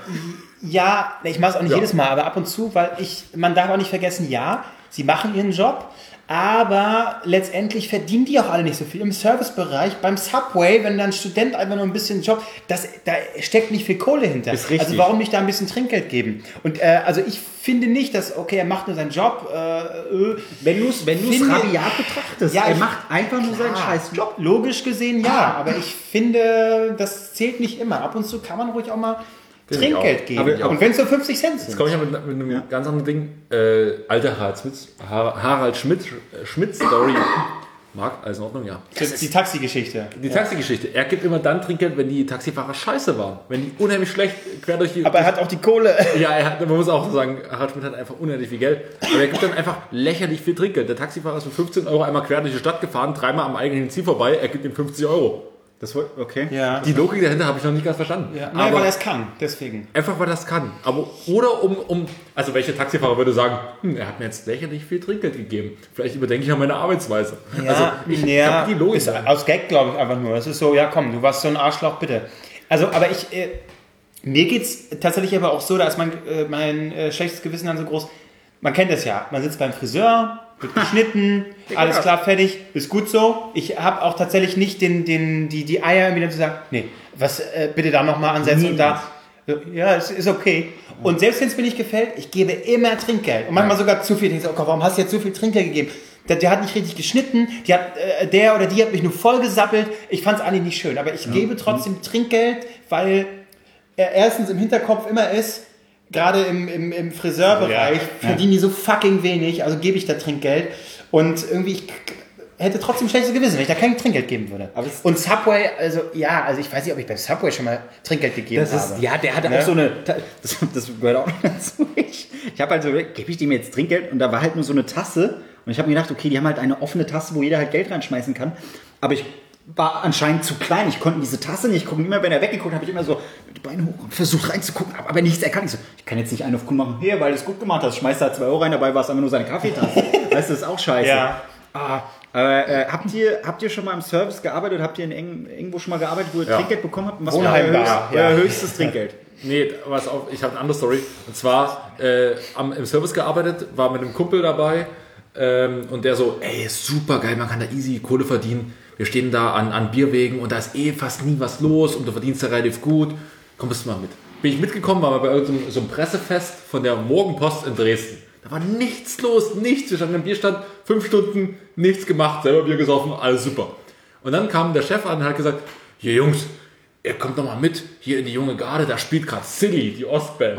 Ja, ich mache es auch nicht Ja. jedes Mal, aber ab und zu, weil ich, man darf auch nicht vergessen, ja, sie machen ihren Job, aber letztendlich verdienen die auch alle nicht so viel. Im Servicebereich, beim Subway, wenn dann ein Student einfach nur ein bisschen Job, das, da steckt nicht viel Kohle hinter. Ist richtig. Also warum nicht da ein bisschen Trinkgeld geben? Und äh, also ich finde nicht, dass, okay, er macht nur seinen Job, äh, äh, Wenn du es wenn du's Finde- rabiat betrachtest, Ja, er ich- macht einfach nur seinen Klar. scheiß Job. Logisch gesehen ja, aber ich finde, das zählt nicht immer. Ab und zu kann man ruhig auch mal Finde ich Trinkgeld auch. geben. Aber ich auch. Und wenn es so fünfzig Cent sind. Jetzt komme ich ja mit, mit einem ganz anderen Ding. Äh, alter Harald Schmidt, Har- Harald Schmidt, äh, Schmidt Story. Marc, alles in Ordnung, ja. Das ist die Taxigeschichte. Die Taxigeschichte. Er gibt immer dann Trinkgeld, wenn die Taxifahrer scheiße waren. Wenn die unheimlich schlecht quer durch die... Aber er hat auch die Kohle. Ja, er hat, man muss auch sagen, Harald Schmidt hat einfach unendlich viel Geld. Aber er gibt dann einfach lächerlich viel Trinkgeld. Der Taxifahrer ist für fünfzehn Euro einmal quer durch die Stadt gefahren, dreimal am eigentlichen Ziel vorbei, er gibt ihm fünfzig Euro. Das war, okay. Ja. Die Logik dahinter habe ich noch nicht ganz verstanden. Ja. Nein, weil er es kann, deswegen. Einfach, weil er es kann. Aber, oder um, um, also welche Taxifahrer würde sagen, hm, er hat mir jetzt lächerlich viel Trinkgeld gegeben. Vielleicht überdenke ich an meine Arbeitsweise. Ja, also, ich ja, hab die Logik. ist aus Gag, glaube ich, einfach nur. Es ist so, ja komm, du warst so ein Arschloch, bitte. Also, aber ich, äh, mir geht es tatsächlich aber auch so, da ist mein, äh, mein äh, schlechtes Gewissen dann so groß. Man kennt das ja, man sitzt beim Friseur, wird geschnitten, alles klar, fertig, ist gut so. Ich habe auch tatsächlich nicht den, den, die, die Eier, wieder zu sagen, nee, was, äh, bitte da nochmal ansetzen und da. Ja, es ist okay. Und selbst wenn es mir nicht gefällt, ich gebe immer Trinkgeld. Und manchmal sogar zu viel. Ich sage, oh Gott, warum hast du jetzt so viel Trinkgeld gegeben? Der, der hat nicht richtig geschnitten, die hat, äh, der oder die hat mich nur vollgesappelt. Ich fand es eigentlich nicht schön. Aber ich ja. gebe trotzdem Trinkgeld, weil er erstens im Hinterkopf immer ist, gerade im, im, im Friseurbereich ja. verdienen die so fucking wenig, also gebe ich da Trinkgeld. Und irgendwie, ich hätte trotzdem schlechtes Gewissen, wenn ich da kein Trinkgeld geben würde. Aber und Subway, also ja, also ich weiß nicht, ob ich beim Subway schon mal Trinkgeld gegeben das ist, habe. Ja, der hatte ne? auch so eine, das, das gehört auch dazu. Ich, ich habe halt so, gebe ich dem jetzt Trinkgeld? Und da war halt nur so eine Tasse. Und ich habe mir gedacht, okay, die haben halt eine offene Tasse, wo jeder halt Geld reinschmeißen kann. Aber ich war anscheinend zu klein. Ich konnte diese Tasse nicht gucken. Immer wenn er weggeguckt, habe ich immer so mit den Beinen hoch und versucht reinzugucken, aber nichts erkannt. Ich so, ich kann jetzt nicht einen auf cool machen, hier, weil du es gut gemacht hast. Schmeißt da zwei Euro rein, dabei war es einfach nur seine Kaffeetasse. Weißt du, das ist auch scheiße. Ja. Ah, aber äh, habt ihr habt ihr schon mal im Service gearbeitet? Habt ihr in eng, irgendwo schon mal gearbeitet, wo ihr ja. Trinkgeld bekommen habt? Und was war euer, höchst, ja. euer höchstes Trinkgeld? Nee, was auf, ich habe eine andere Story. Und zwar äh, am, im Service gearbeitet, war mit einem Kumpel dabei ähm, und der so, ey, super geil, man kann da easy Kohle verdienen. Wir stehen da an, an Bierwegen und da ist eh fast nie was los und du verdienst da relativ gut. Komm, bist du mal mit. Bin ich mitgekommen, war bei irgendeinem so einem Pressefest von der Morgenpost in Dresden. Da war nichts los, nichts. Wir standen am Bierstand, fünf Stunden, nichts gemacht, selber Bier gesoffen, alles super. Und dann kam der Chef an und hat gesagt, hier Jungs, ihr kommt doch mal mit, hier in die junge Garde, da spielt gerade Silly, die Ostband.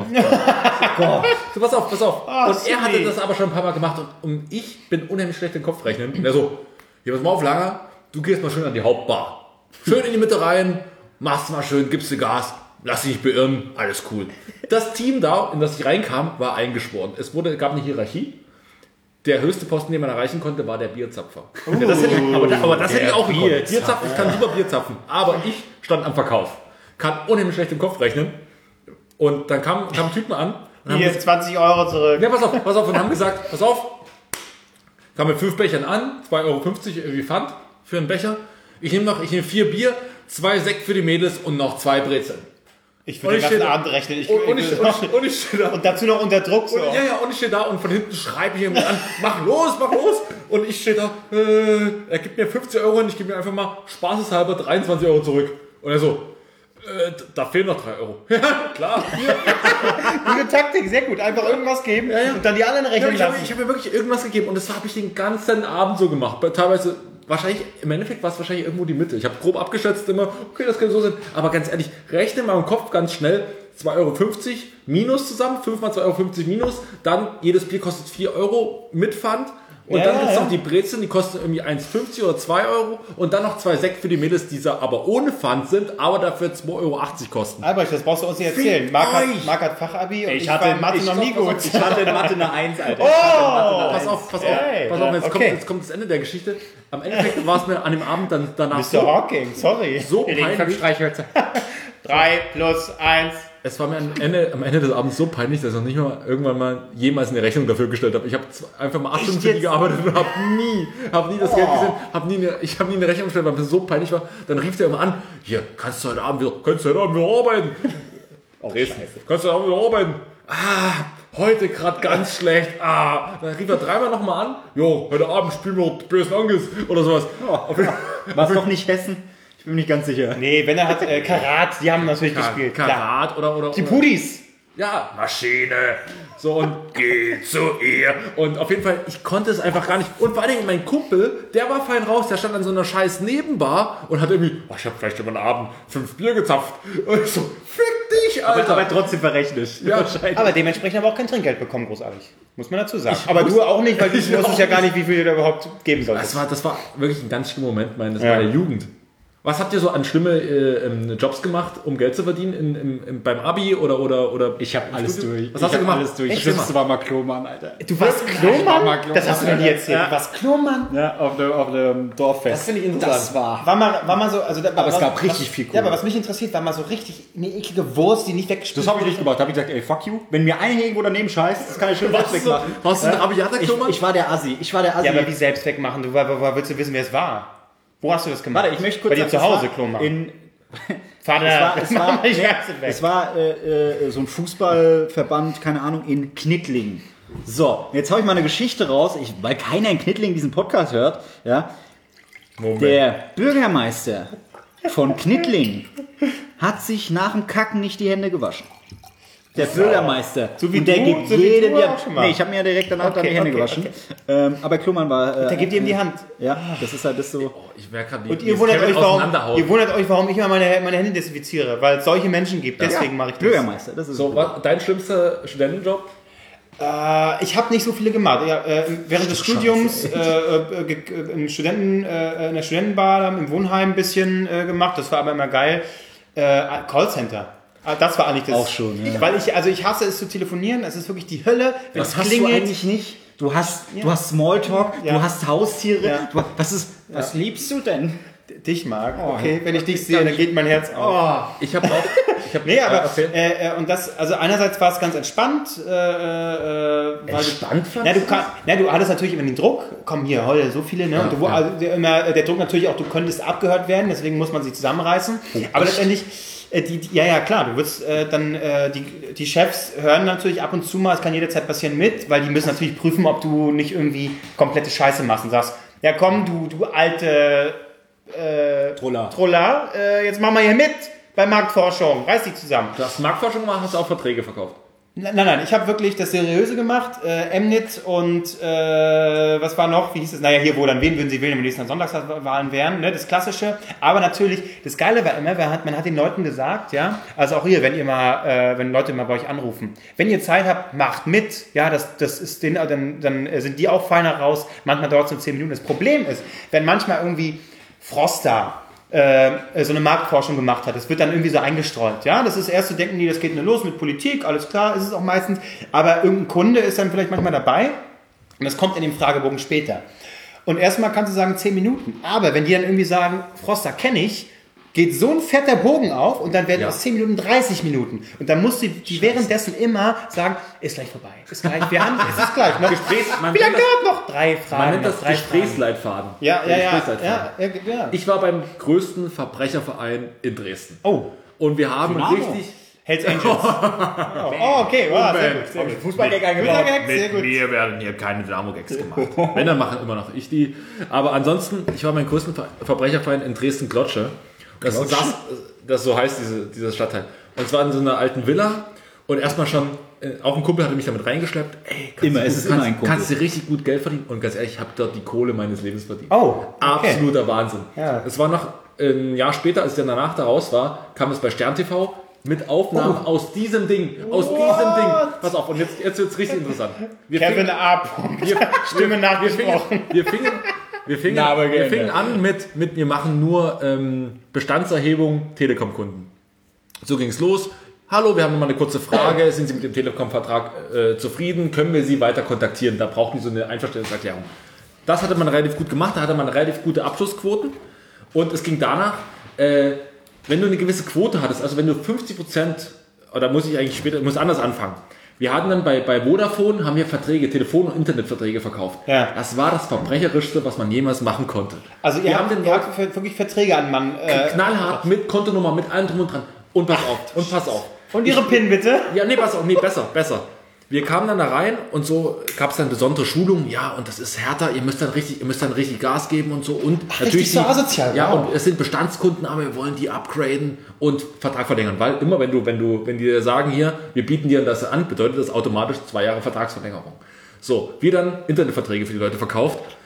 Oh, so, pass auf, pass auf. Oh, und er hatte das aber schon ein paar Mal gemacht und, und ich bin unheimlich schlecht den Kopf rechnen. Und er so, hier, pass mal auf, Langer, du gehst mal schön an die Hauptbar. Schön in die Mitte rein, machst mal schön, gibst dir Gas, lass dich nicht beirren, alles cool. Das Team da, in das ich reinkam, war eingeschworen. Es wurde, gab eine Hierarchie. Der höchste Posten, den man erreichen konnte, war der Bierzapfer. Uh, ja, das hätte ich, aber, aber das hätte ich auch gekonnt. Bierzapfen, ich kann super Bier zapfen. Aber ich stand am Verkauf. Kann unheimlich schlecht im Kopf rechnen. Und dann kamen kam Typen an. Hier ist zwanzig Euro zurück. Ja, pass auf, pass auf. Und haben gesagt, pass auf. Kam mit fünf Bechern an, zwei Euro fünfzig irgendwie Pfand für einen Becher. Ich nehme noch, ich nehme vier Bier, zwei Sekt für die Mädels und noch zwei Brezeln. Ich würde den ganzen Abend rechnen. Ich, und, und, ich, ich, und, ich, und ich stehe da. Und dazu noch unter Druck. So. Und, ja, ja, und ich stehe da und von hinten schreibe ich ihm an, mach los, mach los. Und ich stehe da, äh, er gibt mir fünfzig Euro und ich gebe mir einfach mal spaßeshalber dreiundzwanzig Euro zurück. Und er so, äh, da fehlen noch drei Euro. Ja, klar. Gute Taktik, sehr gut. Einfach irgendwas geben ja, ja. und dann die anderen rechnen ja, ich lassen. Habe, ich habe mir wirklich irgendwas gegeben und das habe ich den ganzen Abend so gemacht. Teilweise... Wahrscheinlich, im Endeffekt war es wahrscheinlich irgendwo die Mitte. Ich habe grob abgeschätzt immer, okay, das könnte so sein. Aber ganz ehrlich, rechne mal im Kopf ganz schnell zwei Euro fünfzig minus zusammen, fünf mal zwei Euro fünfzig minus, dann jedes Bier kostet vier Euro mit Pfand. Und ja, dann gibt es ja. noch die Brezeln, die kosten irgendwie eins fünfzig oder zwei Euro. Und dann noch zwei Sekt für die Mädels, die aber ohne Pfand sind, aber dafür zwei Euro achtzig kosten. Albrecht, das brauchst du uns nicht erzählen. Marc hat, Marc hat Fachabi und ich, ich hatte in Mathe noch nie gut. Ich hatte in Mathe eine eins, Alter. Oh! Pass auf, pass auf, hey. pass auf jetzt, okay. kommt, jetzt kommt das Ende der Geschichte. Am Endeffekt war es mir an dem Abend dann danach Mister so... Hawking, sorry. So peinlich. drei plus eins. Es war mir am Ende, am Ende des Abends so peinlich, dass ich noch nicht mal irgendwann mal jemals eine Rechnung dafür gestellt habe. Ich habe einfach mal acht Stunden für die gearbeitet und habe nie, habe nie das oh. Geld gesehen, habe nie eine, ich habe nie eine Rechnung gestellt, weil mir so peinlich war. Dann rief der immer an, hier, kannst du heute Abend wieder, kannst du heute Abend wieder arbeiten? Oh, Dresden. Kannst du heute Abend wieder arbeiten? Ah, heute gerade ganz schlecht. Ah, dann rief er dreimal nochmal an, jo, heute Abend spielen wir die bösen Angels oder sowas. Oh. War es doch nicht Hessen? Ich bin mir nicht ganz sicher. Nee, wenn er hat äh, Karat, die haben natürlich Kar gespielt. Karat oder, oder... Die Pudis. Ja, Maschine. So, und geh zu ihr. Und auf jeden Fall, ich konnte es einfach gar nicht. Und vor allen Dingen, mein Kumpel, der war fein raus, der stand an so einer scheiß Nebenbar und hat irgendwie, oh, ich habe vielleicht über den Abend fünf Bier gezapft. Und ich so, fick dich, ich, Alter. Aber trotzdem verrechnet. Ja. Wahrscheinlich. Aber dementsprechend aber auch kein Trinkgeld bekommen, großartig. Muss man dazu sagen. Aber du auch nicht, weil du wusstest ja gar nicht, wie viel du da überhaupt geben solltest. Das war, das war wirklich ein ganz schlimmer Moment meines Ja. meiner Jugend. Was habt ihr so an schlimme äh, ähm, Jobs gemacht, um Geld zu verdienen in, im, im, beim Abi oder oder oder? Ich habe alles Studium? durch. Was hast ich du gemacht? Alles durch. Echt? Ich das war mal Klomann, Alter. Du warst Ich war mal Klomann? Klomann. Das hast du mir nie erzählt. Ja. Du warst Klomann? Ja, auf dem auf dem Dorffest. Das finde ich interessant. Das war. War mal, war mal so, also da, Aber es was, gab richtig was, viel Kohle. Ja, aber was mich interessiert, war mal so richtig eine eklige Wurst, die nicht weggespült Das habe ich nicht gemacht. Da habe ich gesagt, ey, fuck you. Wenn mir einer irgendwo daneben scheißt, das kann ich schön selbst wegmachen. Warst du ein rabiater Ich, Klomann? ich war der Assi. Ich war der Assi. Ja, aber wie selbst wegmachen? Du, wo, wo, willst du wissen, wer es war? Wo hast du das gemacht? Warte, ich möchte kurz Bei dir zu sagen, Hause, es war Klomann. in Vater, Es war, es war, ich werfe weg. es war äh, äh, so ein Fußballverband, keine Ahnung, in Knittlingen. So, jetzt habe ich mal eine Geschichte raus, ich, weil keiner in Knittlingen diesen Podcast hört. Ja, Moment. der Bürgermeister von Knittlingen hat sich nach dem Kacken nicht die Hände gewaschen. Der Bürgermeister. So wie und der du- gibt so wie jedem du die auch Hand. schon mal. Nee, ich habe mir ja direkt danach dann Okay, die Hände okay, gewaschen. Ähm, aber Klumann war. Äh, Der gibt ihm die Hand. Ja, das ist halt das so. Ich merke gerade, Und wie ihr es wundert, Kevin euch, warum, auseinanderhaut. ihr wundert euch, warum ich immer meine, meine Hände desinfiziere. Weil es solche Menschen gibt. Deswegen mache ich das. Bürgermeister, das ist So, was, dein schlimmster Studentenjob? Äh, ich habe nicht so viele gemacht. Ja, äh, während des Studiums äh, äh, ge- äh, im Studenten, äh, in der Studentenbar, im Wohnheim ein bisschen äh, gemacht. Das war aber immer geil. Äh, Callcenter. Ah, Das war eigentlich das. Auch schon, ja. Weil ich, also ich hasse es zu telefonieren. Es ist wirklich die Hölle. Wenn Das es hast du klingelt. eigentlich nicht. Du hast, du hast Smalltalk, Ja. du hast Haustiere. Ja. Du, was ist, was liebst du denn? Dich mag. Okay, wenn ich dich sehe, dann geht mein Herz auf. Ich habe auch. Ich hab, Nee, aber äh, erzähl. äh, äh, und das, also einerseits war es ganz entspannt. Äh, äh, weil Entspannt du, na, du, kann, na, du hattest natürlich immer den Druck, komm hier, heute so viele, ne? und du, ja. also, der, immer, der Druck natürlich auch, du könntest abgehört werden, deswegen muss man sich zusammenreißen. aber letztendlich, äh, die, die, ja, ja, klar, du wirst äh, dann, äh, die, die Chefs hören natürlich ab und zu mal, es kann jederzeit passieren mit, weil die müssen natürlich prüfen, ob du nicht irgendwie komplette Scheiße machst und sagst, ja komm, du, du alte äh, Troller. Troller, äh, jetzt machen wir hier mit bei Marktforschung, reiß dich zusammen. Du hast Marktforschung gemacht, hast du auch Verträge verkauft. Nein, nein, ich habe wirklich das Seriöse gemacht, äh, Mnet und äh, was war noch, wie hieß es, naja, hier, wo dann, wen würden sie wählen, wenn die nächsten Sonntagswahlen wären, ne, das Klassische. Aber natürlich, das Geile war immer, man hat, man hat den Leuten gesagt, ja, also auch hier, wenn ihr mal, äh, wenn Leute mal bei euch anrufen, wenn ihr Zeit habt, macht mit, ja, das, das ist den, dann, dann sind die auch feiner raus, manchmal dauert es nur zehn Minuten. Das Problem ist, wenn manchmal irgendwie Froster äh, so eine Marktforschung gemacht hat. Das wird dann irgendwie so eingestreut. Ja, das ist erst so, denken die, das geht nur los mit Politik, alles klar, ist es auch meistens. Aber irgendein Kunde ist dann vielleicht manchmal dabei und das kommt in dem Fragebogen später. Und erstmal kannst du sagen zehn Minuten. Aber wenn die dann irgendwie sagen, Froster kenne ich, geht so ein fetter Bogen auf und dann werden Ja. aus zehn Minuten dreißig Minuten. Und dann musst du die währenddessen immer sagen, ist gleich vorbei, ist gleich, wir haben, es ist gleich. Noch, Gesprächs- man wie lange nennt dauert noch? Drei Fragen. Man nennt noch das drei Gesprächsleitfaden. Fragen. Ja, ja, ja, Gesprächsleitfaden. ja, ja, ja. Ich war beim größten Verbrecherverein in Dresden. Oh, Und wir haben Dynamo. richtig... Hells Angels. Oh, oh, okay, wow, sehr gut. Sehr gut. Fußballgag eingebaut. Sehr Mit gut. mir werden hier keine Dynamo-Gags gemacht. Wenn, dann machen immer noch ich die. Aber ansonsten, ich war beim größten Ver Verbrecherverein in Dresden-Glotsche. Das, saß, das so heißt diese, dieser Stadtteil. Und zwar in so einer alten Villa. Und erstmal schon, äh, auch ein Kumpel hatte mich damit reingeschleppt. Ey, kannst Immer, du, es ist kannst, immer ein Kumpel. Kannst du richtig gut Geld verdienen. Und ganz ehrlich, ich habe dort die Kohle meines Lebens verdient. Oh, okay. Absoluter Wahnsinn. Ja. Es war noch ein Jahr später, als ich dann danach da raus war, kam es bei Stern T V mit Aufnahmen Oh. aus diesem Ding. Aus diesem Ding. Pass auf, und jetzt, jetzt wird es richtig interessant. Wir Kevin fingen- A. wir, Stimme wir, nachgesprochen. fingen, wir fingen, wir fingen, Name wir gerne. fingen an mit, mit, wir machen nur ähm, Bestandserhebung Telekom-Kunden. So ging es los. Hallo, wir haben noch mal eine kurze Frage. Sind Sie mit dem Telekom-Vertrag äh, zufrieden? Können wir Sie weiter kontaktieren? Da brauchten die so eine Einverständniserklärung. Das hatte man relativ gut gemacht. Da hatte man relativ gute Abschlussquoten. Und es ging danach, äh, wenn du eine gewisse Quote hattest, also wenn du fünfzig Prozent, oder muss ich eigentlich später, muss anders anfangen. Wir hatten dann bei, bei Vodafone, haben wir Verträge, Telefon- und Internetverträge verkauft. Ja. Das war das Verbrecherischste, was man jemals machen konnte. Also ihr wir habt, haben den ihr Leuten habt für- wirklich Verträge an Mann. Äh, knallhart mit Kontonummer, mit allem drum und dran. Und pass auf, und pass auf. und ihre PIN bitte? Ja, nee, pass auf, nee, besser, besser. Wir kamen dann da rein und so gab es dann besondere Schulungen. Ja, und das ist härter, ihr müsst dann richtig, ihr müsst dann richtig Gas geben und so. Und richtig so die- asozial, Ja, wow. und es sind Bestandskunden, aber wir wollen die upgraden und Vertrag verlängern. Weil immer, wenn du, wenn du, wenn die dir sagen, hier, wir bieten dir das an, bedeutet das automatisch zwei Jahre Vertragsverlängerung. So, wir dann Internetverträge für die Leute verkauft.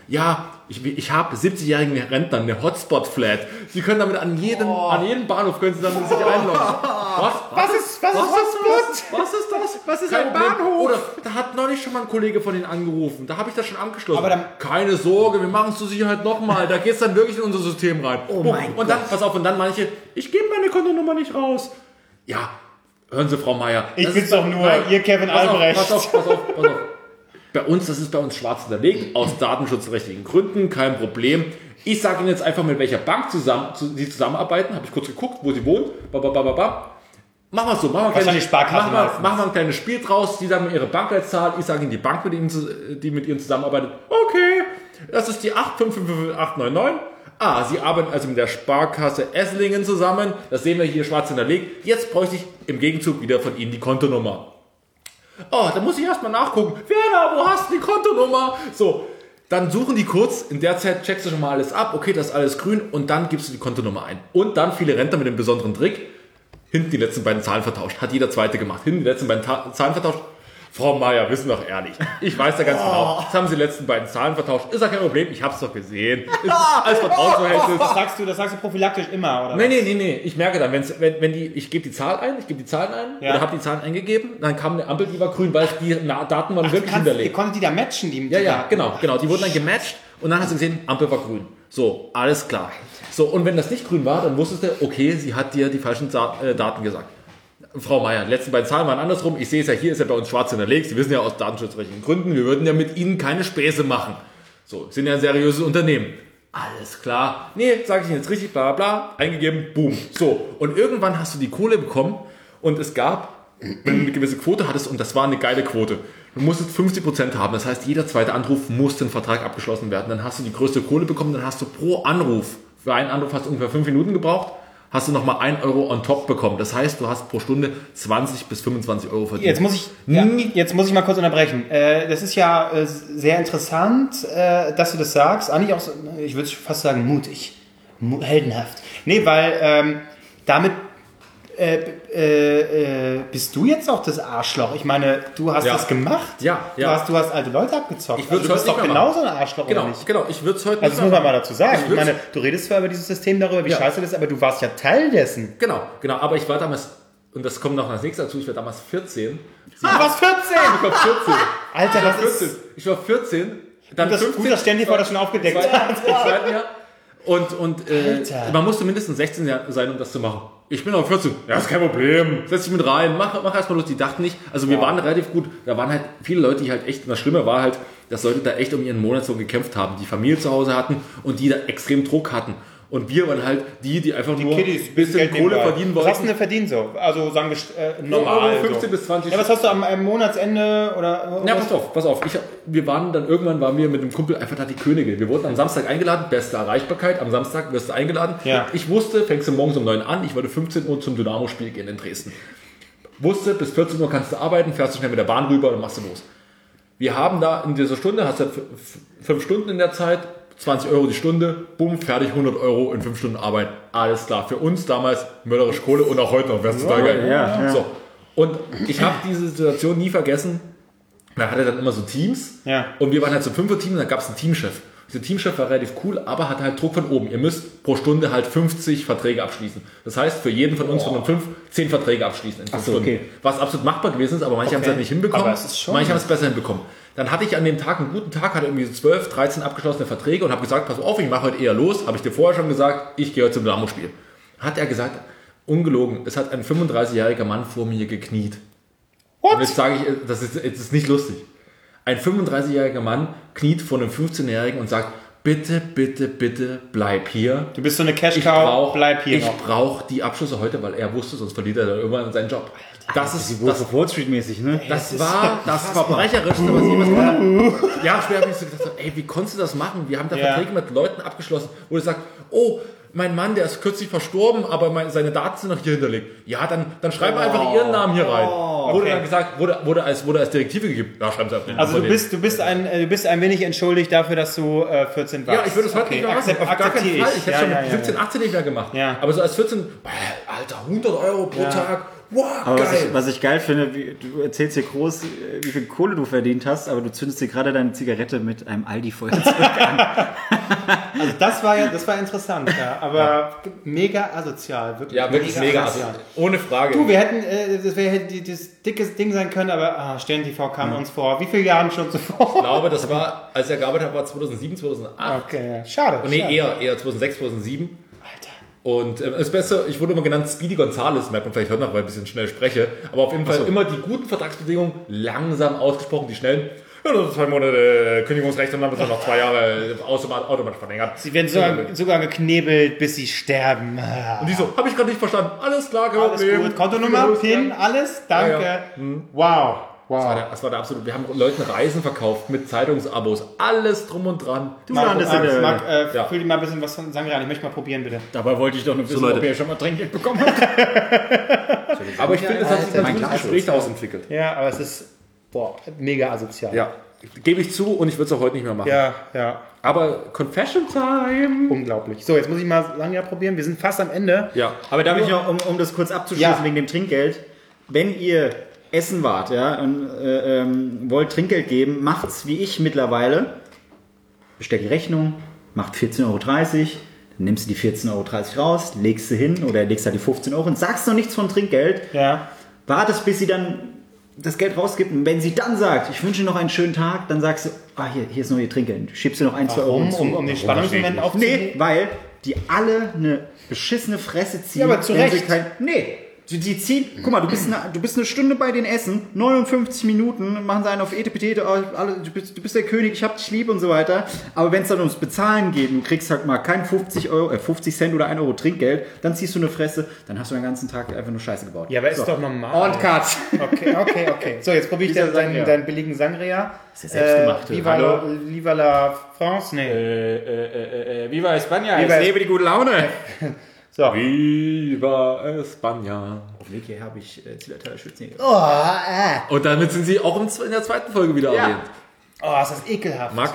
Ja, ich, ich habe siebzigjährigen Rentnern eine Hotspot-Flat. Sie können damit an jedem, oh. an jedem Bahnhof können Sie dann sich einloggen. Was? Was ist, was, was ist Hotspot? Was ist das? Was ist Kein ein Bahnhof? Oder da hat neulich schon mal ein Kollege von Ihnen angerufen. Da habe ich das schon angeschlossen. Aber dann, keine Sorge, wir machen es zur Sicherheit nochmal. Da geht es dann wirklich in unser System rein. Oh mein und dann, pass auf, und dann manche, ich gebe meine Kontonummer nicht raus. Ja, hören Sie, Frau Meier. Ich bin's doch nur, nein, ihr Kevin pass Albrecht. Auf, pass auf, pass auf, pass auf. Bei uns, das ist bei uns schwarz hinterlegt, aus datenschutzrechtlichen Gründen, kein Problem. Ich sage Ihnen jetzt einfach, mit welcher Bank zusammen, Sie zusammenarbeiten. Habe ich kurz geguckt, wo Sie wohnen. Ba, ba, ba, ba, ba. Machen wir es so. Machen wir, Wahrscheinlich Sparkasse machen, wir, machen wir ein kleines Spiel draus. Sie sagen mir Ihre Bankleitzahl. Ich sage Ihnen die Bank, mit Ihnen, die mit Ihnen zusammenarbeitet. Okay, das ist die acht fünf fünf fünf acht neun neun. Ah, Sie arbeiten also mit der Sparkasse Esslingen zusammen. Das sehen wir hier schwarz hinterlegt. Jetzt bräuchte ich im Gegenzug wieder von Ihnen die Kontonummer. Oh, da muss ich erstmal nachgucken. Werner, wo hast du die Kontonummer? So, dann suchen die kurz. In der Zeit checkst du schon mal alles ab. Okay, das ist alles grün. Und dann gibst du die Kontonummer ein. Und dann viele Rentner mit dem besonderen Trick. Hinten die letzten beiden Zahlen vertauscht. Hat jeder Zweite gemacht. Hinten die letzten beiden Ta- Zahlen vertauscht. Frau Meier, wissen wir doch ehrlich. Ich weiß ja ganz genau. Jetzt haben sie die letzten beiden Zahlen vertauscht. Ist ja kein Problem. Ich hab's doch gesehen. Ist alles Vertrauensverhältnis. das sagst du, das sagst du prophylaktisch immer, oder? Nee, nee, nee, nee. Ich merke dann, wenn's, wenn, wenn die, ich gebe die Zahl ein, ich gebe die Zahlen ein, Ja. oder habe die Zahlen eingegeben, dann kam eine Ampel, die war grün, weil die Na- Daten waren wirklich Kannst, ihr hinterlegt. konntet die da matchen, die Ja, ja, genau, genau. Die wurden dann gematcht und dann hast du gesehen, Ampel war grün. So, alles klar. So, und wenn das nicht grün war, dann wusstest du, okay, sie hat dir die falschen Sa- äh, Daten gesagt. Frau Meier, die letzten beiden Zahlen waren andersrum. Ich sehe es ja, hier ist ja bei uns schwarz hinterlegt. Sie wissen ja aus datenschutzrechtlichen Gründen, wir würden ja mit Ihnen keine Späße machen. So, sind ja ein seriöses Unternehmen. Alles klar. Nee, sage ich Ihnen jetzt richtig, bla bla, eingegeben, boom. So, und irgendwann hast du die Kohle bekommen und es gab, wenn du eine gewisse Quote hattest, und das war eine geile Quote, du musstest fünfzig Prozent haben. Das heißt, jeder zweite Anruf musste ein Vertrag abgeschlossen werden. Dann hast du die größte Kohle bekommen, dann hast du pro Anruf, für einen Anruf hast du ungefähr fünf Minuten gebraucht, hast du nochmal ein Euro on top bekommen. Das heißt, du hast pro Stunde zwanzig bis fünfundzwanzig Euro verdient. Jetzt muss ich, ja, jetzt muss ich mal kurz unterbrechen. Äh, das ist ja äh, sehr interessant, äh, dass du das sagst. Eigentlich auch, so, ich würde fast sagen, mutig. Mu- heldenhaft. Nee, weil ähm, damit äh, äh, äh, bist du jetzt auch das Arschloch. Ich meine, du hast Ja. das gemacht. Ja, Du ja. hast, du hast alte Leute abgezockt. Ich würd's also, du bist heute doch nicht mehr genauso ein Arschloch, Genau, oder nicht? genau. Ich würde es heute Also das nicht muss mehr man mal dazu sagen. Ich Ich, würd's- meine, du redest zwar über dieses System darüber, wie Ja. scheiße das ist, aber du warst ja Teil dessen. Genau, genau. Aber ich war damals, und das kommt noch als nächstes dazu, ich war damals vierzehn. Du warst vierzehn! Ich war vierzehn. Alter, das vierzehn. ist... Ich war vierzehn. Dann Das fünfzehn. gut, dass Ständig war das schon aufgedeckt. Im zweiten, im zweiten Jahr. Und, und äh, Alter. man musste mindestens sechzehn Jahre sein, um das zu machen. Ich bin auch vierzehn. Ja, ist kein Problem. Setz dich mit rein. Mach, mach erstmal los. Die dachten nicht. Also wir waren relativ gut. Da waren halt viele Leute, die halt echt, und das Schlimme war halt, dass Leute da echt um ihren Monatslohn gekämpft haben, die Familie zu Hause hatten und die da extrem Druck hatten. Und wir waren halt die, die einfach nur Kiddies, ein bisschen Geld Kohle nebenbei. verdienen Was hast du wollten. denn verdient so? Also sagen wir äh, normal. Euro fünfzehn so. bis zwanzig. Ja, was hast du am, am Monatsende oder? Ja, pass auf, pass auf. Ich, hab- wir waren dann irgendwann, waren wir mit dem Kumpel einfach da die Könige. Wir wurden am Samstag eingeladen, beste Erreichbarkeit. Am Samstag wirst du eingeladen. Ja. Ich wusste, fängst du morgens um neun an. Ich wollte fünfzehn Uhr zum Dynamo-Spiel gehen in Dresden. Wusste, bis vierzehn Uhr kannst du arbeiten, fährst du schnell mit der Bahn rüber und machst du los. Wir haben da in dieser Stunde, hast du f- f- fünf Stunden in der Zeit, zwanzig Euro die Stunde, bumm, fertig, hundert Euro in fünf Stunden Arbeit. Alles klar. Für uns damals mörderisch Kohle und auch heute noch. Wär's total geil. ja, ja. So. Und ich habe diese Situation nie vergessen. Man hatte dann immer so Teams. Ja. Und wir waren halt so ein Fünfer-Team und dann gab es einen Teamchef. Dieser Teamchef war relativ cool, aber hatte halt Druck von oben. Ihr müsst pro Stunde halt fünfzig Verträge abschließen. Das heißt, für jeden von uns von den fünf, zehn Verträge abschließen in fünf so, Stunden. okay. Was absolut machbar gewesen ist, aber manche haben es halt nicht hinbekommen. Aber es ist schon- Manche haben es besser hinbekommen. Dann hatte ich an dem Tag, einen guten Tag, hatte irgendwie so zwölf, dreizehn abgeschlossene Verträge und habe gesagt, pass auf, ich mache heute eher los. Habe ich dir vorher schon gesagt, ich gehe heute zum Dynamo-Spiel. Hat er gesagt, ungelogen, es hat ein fünfunddreißigjähriger Mann vor mir gekniet. What? Und jetzt sage ich, das ist, das ist nicht lustig. Ein fünfunddreißigjähriger Mann kniet vor einem fünfzehnjährigen und sagt, bitte, bitte, bitte, bleib hier. Du bist so eine Ich Cash-Cow, brauche bleib hier ich noch. brauch die Abschlüsse heute, weil er wusste, sonst verliert er dann irgendwann seinen Job. Das ist Wolf das, of Wall Street mäßig, ne? das war das Verbrecherischste, was ich jemals gemacht habe. Ja, später habe ich so gedacht, ey, wie konntest du das machen? Wir haben da Ja. Verträge mit Leuten abgeschlossen, wo du sagst, oh, mein Mann, der ist kürzlich verstorben, aber mein, seine Daten sind noch hier hinterlegt. Ja, dann, dann schreiben wir einfach ihren Namen hier rein. Wurde okay. dann gesagt, wurde, wurde, als, wurde als Direktive gegeben. Ja, schreiben sie einfach den Also Namen du von bist, du bist ein, äh, du bist ein wenig entschuldigt dafür, dass du äh, vierzehn warst. Ja, ich würde es heute okay. nicht mehr machen. Akzept, Auf gar keinen akzeptiere Fall. Ich hätte ja, schon ja, mit ja, siebzehn, ja. achtzehn nicht mehr gemacht. Ja. Aber so als vierzehn, äh, Alter, hundert Euro pro Ja. Tag. wow, Aber was geil. ich, was ich geil finde, wie, du erzählst hier groß, äh, wie viel Kohle du verdient hast, aber du zündest dir gerade deine Zigarette mit einem Aldi-Feuerzeug an. Also das war ja, das war interessant, ja. Aber mega asozial, wirklich. Ja, wirklich mega. Also, asozial. ohne Frage. Du, wir hätten, äh, das wäre die- das dickes Ding sein können, aber ah, Stern-T V kam uns vor. Wie viele Jahren schon zuvor? Ich glaube, das war, als er gearbeitet hat, war zweitausendsieben, zweitausendacht. Okay, ja. Schade. Nee, schade. eher, eher zweitausendsechs, zweitausendsieben. Alter. Und ähm, das Beste, ich wurde immer genannt Speedy Gonzales, merkt man vielleicht heute noch, weil ich ein bisschen schnell spreche. Aber auf jeden Fall immer die guten Vertragsbedingungen langsam ausgesprochen, die schnellen. Ja, das ist zwei Monate äh, Kündigungsrecht und dann wird es noch zwei Jahre automatisch, automatisch verlängert. Sie werden sogar, sogar geknebelt, bis sie sterben. Ah. Und die so, habe ich gerade nicht verstanden. Alles klar, kein Alles Problem. gut. Kontonummer, PIN, alles. Danke. Ja, ja. Wow. Das war, Wow. der, das war der absolute. Wir haben Leuten Reisen verkauft mit Zeitungsabos, alles drum und dran. Du Marc, landest in Marc, der Marc, äh, Ja. füll dir mal ein bisschen was von Sangria an. Ich möchte mal probieren, bitte. Dabei wollte ich doch nur wissen, Leute. ob ihr schon mal Trinkgeld bekommen habt. Aber ich finde, es hat sich ein Mein gutes Glas Gespräch ist- daraus entwickelt. Ja, aber es ist, boah, mega asozial. Ja, gebe ich zu und ich würde es auch heute nicht mehr machen. Ja, ja. Aber Confession Time. Unglaublich. So, jetzt muss ich mal Sangria probieren. Wir sind fast am Ende. Ja. Aber darf ich noch, um, um das kurz abzuschließen Ja. wegen dem Trinkgeld, wenn ihr essen wart, ja, und äh, ähm, wollt Trinkgeld geben, macht's wie ich mittlerweile. Bestellt die Rechnung, macht vierzehn Euro dreißig, dann nimmst du die vierzehn Euro dreißig raus, legst sie hin oder legst da die fünfzehn Euro und sagst noch nichts von Trinkgeld. Ja. Wartest, bis sie dann das Geld rausgibt. Und wenn sie dann sagt, ich wünsche noch einen schönen Tag, dann sagst du, ah, hier, hier ist noch ihr Trinkgeld. Du schiebst dir noch ein, zwei Euro Um, hinzu. um, um den Spannungsmoment Nee, aufzunehmen. weil die alle eine beschissene Fresse ziehen. Ja, aber zu wenn sie Recht. Kein, nee, die, die ziehen, guck mal, du bist, eine, du bist eine Stunde bei den Essen, neunundfünfzig Minuten, machen sie einen auf Etepetete, oh, alle, du, bist, du bist der König, ich hab dich lieb und so weiter. Aber wenn es dann ums Bezahlen geht, und du kriegst halt mal kein fünfzig Euro, äh, fünfzig Cent oder ein Euro Trinkgeld, dann ziehst du eine Fresse, dann hast du den ganzen Tag einfach nur Scheiße gebaut. Ja, aber ist So. doch normal. Und Cut. Okay, okay, okay. So, jetzt probiere ich Dieser deinen, deinen, Sangria. deinen billigen Sangria. Das ist ja selbstgemacht. Äh, Viva, Hallo. Viva la France? Nee. Äh, äh, äh, äh, Viva España. Viva Es Lebe die gute Laune. So. Viva España. Auf Weg hier habe ich äh, Zillertaler Schützen. Oh, äh. Und damit sind sie auch im Z- in der zweiten Folge wieder Ja. erwähnt. Oh, ist das ekelhaft. Marc,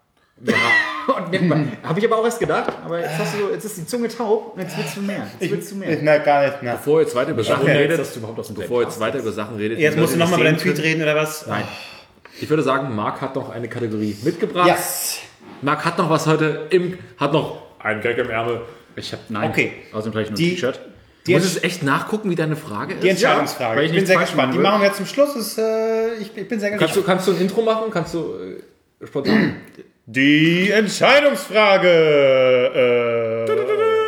Habe ich aber auch erst gedacht, aber jetzt, hast du, jetzt ist die Zunge taub und jetzt willst du mehr. Jetzt willst du mehr. Na, gar nicht. Na. bevor ihr jetzt weiter über Sachen Okay. redet, dass du überhaupt aus dem bevor ihr jetzt weiter über Sachen redet, Jetzt die musst du Leute nochmal über nicht deinen sehen Tweet reden, oder was? Nein. Ich würde sagen, Marc hat noch eine Kategorie mitgebracht. Yes. Marc hat noch was heute im, hat noch einen Gag im Ärmel. Ich habe nein. Okay. Außerdem trage ich nur Die- ein T-Shirt. Du musst es echt nachgucken, wie deine Frage ist. Die Entscheidungsfrage. weil ich ich bin nichts sehr falsch gespannt. Die machen will. machen wir jetzt zum Schluss. Ist, äh, ich, ich bin sehr Kannst du, gespannt. kannst du ein Intro machen? Kannst du äh, spontan? Die Entscheidungsfrage. Äh,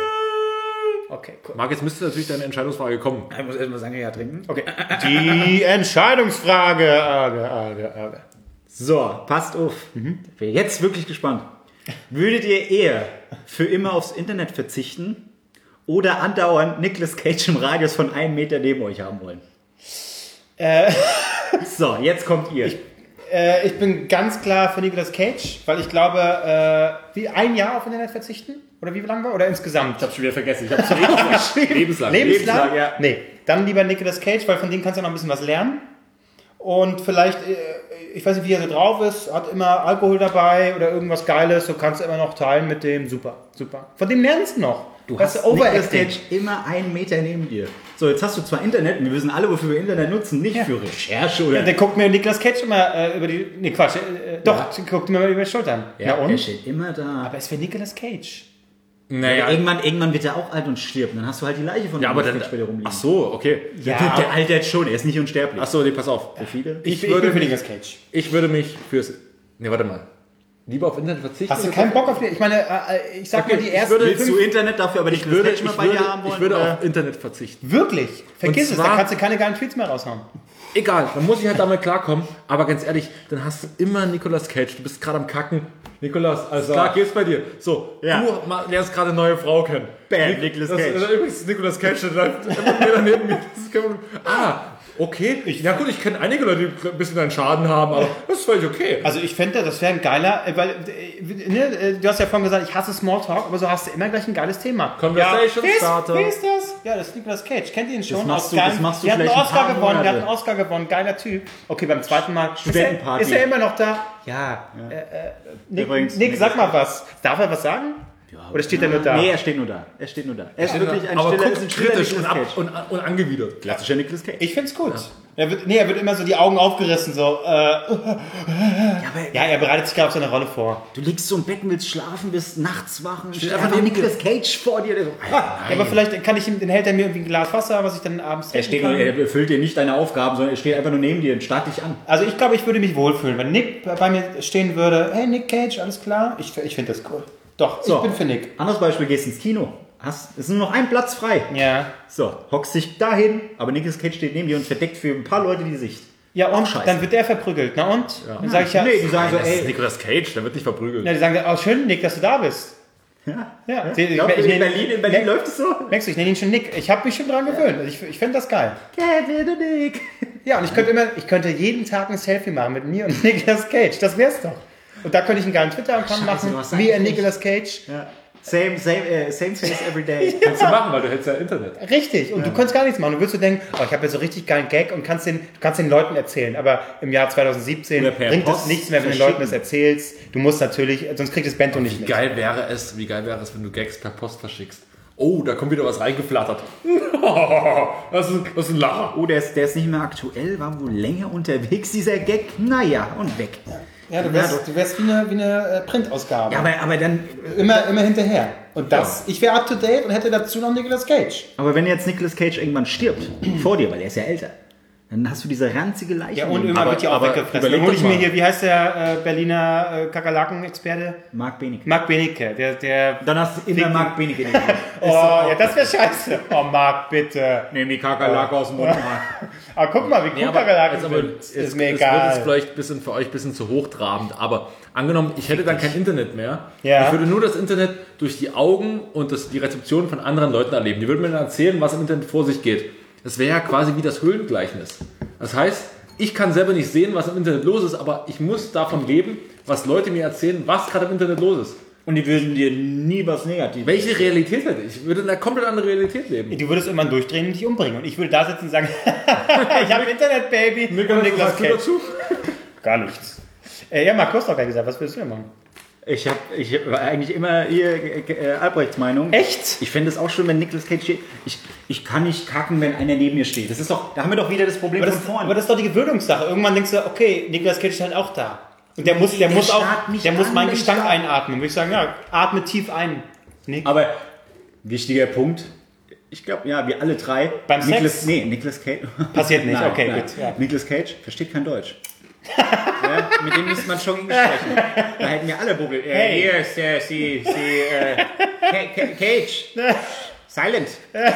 okay, cool. Marc, jetzt müsste natürlich deine Entscheidungsfrage kommen. Ich muss erstmal Sangria trinken. Okay. Die Entscheidungsfrage. Arge, arge, arge. So, passt auf. Ich bin jetzt wirklich gespannt. Würdet ihr eher für immer aufs Internet verzichten oder andauernd Nicolas Cage im Radius von einem Meter neben euch haben wollen? Äh, So, jetzt kommt ihr. äh, ich bin ganz klar für Nicolas Cage, weil ich glaube, äh, wie ein Jahr auf Internet verzichten? Oder wie lange war? Oder insgesamt? Ich hab's schon wieder vergessen. Ich hab's lebenslang. lebenslang. Lebenslang? Lebenslang, ja. Nee, dann lieber Nicolas Cage, weil von dem kannst du noch ein bisschen was lernen. Und vielleicht, äh, ich weiß nicht, wie er so drauf ist, hat immer Alkohol dabei oder irgendwas Geiles, so kannst du immer noch teilen mit dem. Super, super. Von dem lernst du noch. Du Weißt hast du, Nicolas Overacting. Cage immer einen Meter neben dir. So, jetzt hast du zwar Internet, und wir wissen alle, wofür wir Internet nutzen, nicht für Recherche oder... Ja, der guckt mir Nicolas Cage immer äh, über die. Nee, Quatsch. Äh, doch, Ja. der guckt mir immer über die Schultern. ja, Na er und? steht immer da. Aber es wäre Nicolas Cage. Naja, Irgendwann, irgendwann wird er auch alt und stirbt. Und dann hast du halt die Leiche von ja, aber dann. Nicolas Cage bei dir rumliegen. Ach so, okay. Ja. Der, der altert schon, er ist nicht unsterblich. Ach so, nee, pass auf. So viele? Ich, Ich ich, würde bin für mich- Nicolas Cage. Ich würde mich fürs. Nee, warte mal. Lieber auf Internet verzichten. Hast du keinen Bock auf die? Ich meine, äh, ich sag Okay, mal die ich ersten würde- Willst du fünf. Internet dafür, aber Ich Nicolas würde, Cage ich mal bei würde, dir haben wollen? ich würde oder? auf Internet verzichten. Wirklich? Vergiss es, zwar- da kannst du keine geilen Tweets mehr raushauen. Egal, dann muss ich halt damit klarkommen. Aber ganz ehrlich, dann hast du immer Nicolas Cage. Du bist gerade am Kacken. Nicolas, alles klar, geht's bei dir. So, Ja. du ma- lernst gerade eine neue Frau kennen. Bam, Nic- Nicolas das, Cage. Das, übrigens, Nicolas Cage, der läuft immer mehr daneben. Das ist kein Problem. Ah, okay. Ich, ja gut, ich kenne einige Leute, die ein bisschen einen Schaden haben, aber das ist völlig okay. Also ich fände, das wäre ein geiler, äh, weil, äh, ne, äh, du hast ja vorhin gesagt, ich hasse Smalltalk, aber so hast du immer gleich ein geiles Thema. Conversation ja, wer ist, Starter. Wer ist das? Ja, das ist Nicolas Cage. Kennt ihr ihn schon? Das machst Aus du- geilen- das machst du der hat einen vielleicht ein Oscar paar gewonnen, der hat einen Monate. Oscar gewonnen, geiler Typ. Okay, beim zweiten Mal ist er, Studentenparty. ist er immer noch da? Ja. Äh, äh, Nick, Übrigens, Nick, Nick sag ist- mal was. Darf er was sagen? Oder steht er nur da? Nee, er steht nur da. Er steht nur da. Er ist wirklich ein aber stiller, guckt ist ein stiller kritisch und, Nicolas ab, Cage. und, und angewidert. Klassischer Nicolas Cage. Ich find's gut. Er wird, nee, er wird immer so die Augen aufgerissen, so. Äh, Ja, aber ja, er bereitet sich gerade auf seine Rolle vor. du liegst so im Bett und willst schlafen, bist nachts wach und steht einfach einfach neben Nicolas Cage vor dir. Der so, Ja, aber vielleicht kann ich ihm, dann hält er mir irgendwie ein Glas Wasser, was ich dann abends er, trinken steht kann. nur, er erfüllt dir nicht deine Aufgaben, sondern er steht einfach nur neben dir und starrt dich an. Also ich glaube, ich würde mich wohlfühlen, wenn Nick bei mir stehen würde. Hey, Nick Cage, alles klar? Ich, ich finde das cool. Doch, So. ich bin für Nick. Anderes Beispiel, gehst ins Kino. Hast, es ist nur noch ein Platz frei. Ja. So, hockst dich dahin, aber Nicolas Cage steht neben dir und verdeckt für ein paar Leute die Sicht. Ja, und Scheiße. dann wird der verprügelt. Na und? Dann sage ich ja, Nee, die sagen so, Das ist ey, Nicolas Cage, der wird nicht verprügelt. ja, die sagen, oh, schön, Nick, dass du da bist. ja. Ja, Ich ich, glaub, ich, in ich, Berlin, in Berlin läuft es so. Merkst du, ich nenne ihn schon Nick. Ich habe mich schon dran gewöhnt. Also ich ich finde das geil. Kevin und Nick. Ja, und ich könnte immer, ich könnte jeden Tag ein Selfie machen mit mir und Nicolas Cage. Das wär's doch. Und da könnte ich einen geilen Twitter-Account Scheiße, machen. du hast Me and eigentlich Nicolas Cage. Ja. Same, same, äh, same face every day. Kannst du machen, weil du hättest ja Internet. Richtig. Und du kannst gar nichts machen. Du würdest so denken, oh, ich habe jetzt so richtig geilen Gag und kannst den, du kannst den Leuten erzählen. Aber im Jahr zwanzig siebzehn Oder per bringt es Post nichts mehr, wenn du den verschicken. Leuten das erzählst. Du musst natürlich, sonst kriegt das Bento nicht Wie mit. geil wäre es, wie geil wäre es, wenn du Gags per Post verschickst. Oh, da kommt wieder was reingeflattert. Das ist, das ist ein Lacher. Oh, der ist, der ist nicht mehr aktuell, war wohl länger unterwegs, dieser Gag. Naja, und weg. Ja, du wärst, du wärst wie eine, wie eine äh, Printausgabe. Ja, aber, aber dann, immer, immer hinterher. Und das, ich wäre up to date und hätte dazu noch Nicolas Cage. aber wenn jetzt Nicolas Cage irgendwann stirbt, vor dir, weil er ist ja älter, dann hast du diese ranzige Leiche. Ja, und irgendwann Aber- wird die auch aber weggefressen. überleg Dann hole ich doch mir mal. hier, wie heißt der äh, Berliner äh, Kakerlaken-Experte? Mark Benecke. Marc Benecke. Der, der, Dann hast du immer Ficken. Mark Benecke. oh, ja, das wäre scheiße. Oh, Marc, bitte. Nimm die Kakerlake aus dem Mund. Aber guck mal, wie cool Nee, aber, Kakerlaken jetzt aber sind. es, Ist es mir wird jetzt egal. vielleicht ein bisschen für euch ein bisschen zu hochtrabend, aber angenommen, ich hätte dann kein Internet mehr. Ja. Ich würde nur das Internet durch die Augen und das, die Rezeption von anderen Leuten erleben. Die würden mir dann erzählen, was im Internet vor sich geht. Das wäre ja quasi wie das Höhlengleichnis. Das heißt, ich kann selber nicht sehen, was im Internet los ist, aber ich muss davon leben, was Leute mir erzählen, was gerade im Internet los ist. Und die würden dir nie was Negatives. Welche Realität hätte ich? Ich würde in einer komplett anderen Realität leben. Du würdest irgendwann durchdrehen und dich umbringen. Und ich würde da sitzen und sagen, ich habe Internet, Baby. Und Nicolas Cage. dazu? Gar nichts. Äh, ja, Marc, du hast doch gar gesagt, was willst du denn machen? Ich habe ich hab eigentlich immer hier äh, Albrechts Meinung. Echt? Ich fände es auch schön, wenn Nicolas Cage steht. Ich, ich kann nicht kacken, wenn einer neben mir steht. Das ist doch, da haben wir doch wieder das Problem Aber von das, vorne. aber das ist doch die Gewöhnungssache. Irgendwann denkst du, okay, Nicolas Cage ist halt auch da. Und der muss, der der muss auch, starrt mich der muss an, meinen wenn ich Gestank da- einatmen. Würde ich sagen, ja, atme tief ein. Nick. Aber wichtiger Punkt. Ich glaube, ja, wir alle drei. Beim Nicolas, Sex? Nee, Nicolas Cage. Passiert nicht, Nein, okay, nein. gut. Ja. Nicolas Cage versteht kein Deutsch. Ja, mit dem müsste man schon Englisch sprechen. Da hätten wir alle Buckel. Äh, Hey. Hier ist äh, sie, sie, äh, Ca- Ca- Cage. Silent.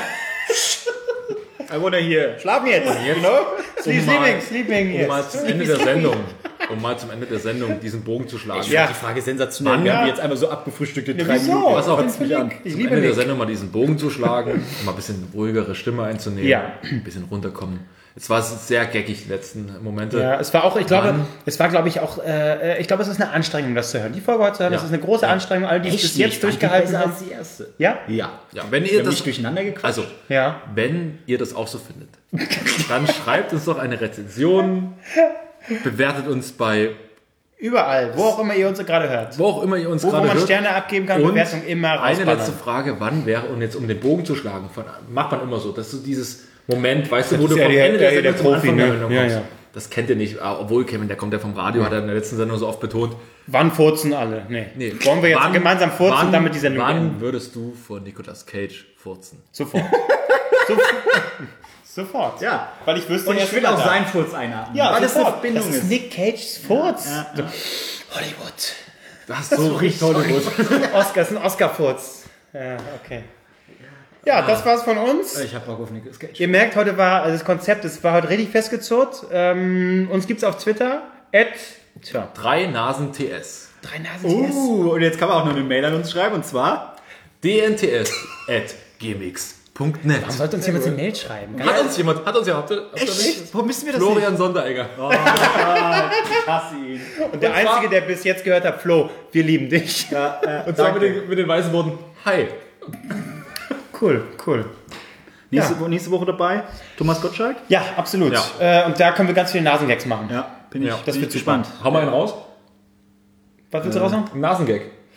I wanna hear. Schlafen jetzt. You know? Sleep, Um mal- sleeping, sleeping Um yes. mal zum Ende der Sendung, um mal zum Ende der Sendung diesen Bogen zu schlagen. Ja. Die Frage ist sensationell. Wann? Wir haben Ja. die jetzt einmal so abgefrühstückte Ja, drei wieso? Minuten. Pass auf, Ich bin für Nick. Ich Zum liebe Ende der Nick. Sendung mal diesen Bogen zu schlagen, um mal ein bisschen ruhigere Stimme einzunehmen, Ja. ein bisschen runterkommen. Jetzt war es sehr geckig, die letzten Momente. Ja, es war auch, ich glaube, Wann? es war, glaube ich, auch, äh, ich glaube, es ist eine Anstrengung, das zu hören. Die Folge heute zu hören, Ja. das ist eine große Anstrengung. Alle, die es bis Ich jetzt fand die durchgehalten besser haben. als die erste. Ja? Ja. Ja, wenn Wir ihr haben das, nicht durcheinander gequatscht. also, Ja. wenn ihr das auch so findet, dann schreibt uns doch eine Rezension, bewertet uns bei Überall, wo auch immer ihr uns gerade hört. wo auch immer ihr uns Wo, wo gerade man hört. Sterne abgeben kann, Und Bewertung immer eine rausballern. letzte Frage, wann wäre, und jetzt um den Bogen zu schlagen, von, macht man immer so, dass du dieses Moment, weißt du, wo ist du ja vom der- Ende der der- der Sendung zum Profi, Anfang der ne? Sendung Ja, kommst. ja. Das kennt ihr nicht, obwohl Kevin, der kommt ja vom Radio, hat er in der letzten Sendung so oft betont. Wann furzen alle? Nee. Nee. Wollen wir jetzt Wann- gemeinsam furzen wann, und damit die Sendung Wann beenden? würdest du vor Nicolas Cage furzen? Sofort. Sofort. Sofort. Ja. Weil ich wüsste, Und er ich ist will wieder auch da. seinen Furz einatmen. Ja, weil das eine sofort. Verbindung Das ist ist. Nick Cages Furz. Ja, So. ja. Hollywood. Das ist so richtig toll. Oscar, das ist ein Oscar-Furz. Ja, okay. Ja, das war's von uns. Ich hab Bock auf Nicolas Cage. Ihr merkt, heute war, also das Konzept, das war heute richtig festgezurrt. Ähm, uns gibt's auf Twitter. At, tja, Drei Nasen T S. drei Nasen Uh, und jetzt kann man auch noch eine Mail an uns schreiben, und zwar D N T S at gmx punkt net. Sollte uns jemand eine Mail schreiben? Hat uns jemand, hat uns ja, habt ihr, habt ihr nicht? Wo müssen wir das Florian Sonderegger. Ich hasse ihn. Und der Einzige, der bis jetzt gehört hat, Flo, wir lieben dich. Ja, äh, Und zwar mit danke. den, mit den weißen Worten, hi. Cool, cool. nächste, Ja. Wo- nächste Woche dabei, Thomas Gottschalk. Ja, absolut. Ja. Äh, und da können wir ganz viele Nasengags machen. Ja, bin ich, Ja, das bin wird ich gespannt. Hau mal einen raus. Was willst du raushauen? Ein Nasengag.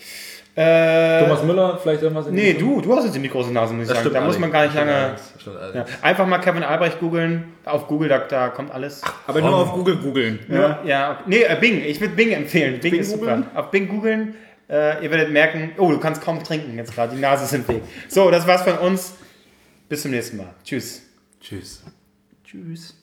Äh, Thomas Müller, vielleicht irgendwas in die nee, Richtung? du, du hast jetzt ziemlich große Nase, muss ich Das sagen. stimmt Da muss man gar nicht allerdings. lange... Das stimmt Ja. allerdings. Einfach mal Kevin Albrecht googeln. Auf Google, da, da kommt alles. Aber nur auf Google googeln. Ja, ja. Nee, äh, Bing. Ich würde Bing empfehlen. Bing, Bing ist super. googeln? Auf Bing googeln. Äh, ihr werdet merken, oh, du kannst kaum trinken jetzt gerade. Die Nase ist im Weg. So, das war's von uns. Bis zum nächsten Mal. Tschüss. Tschüss. Tschüss.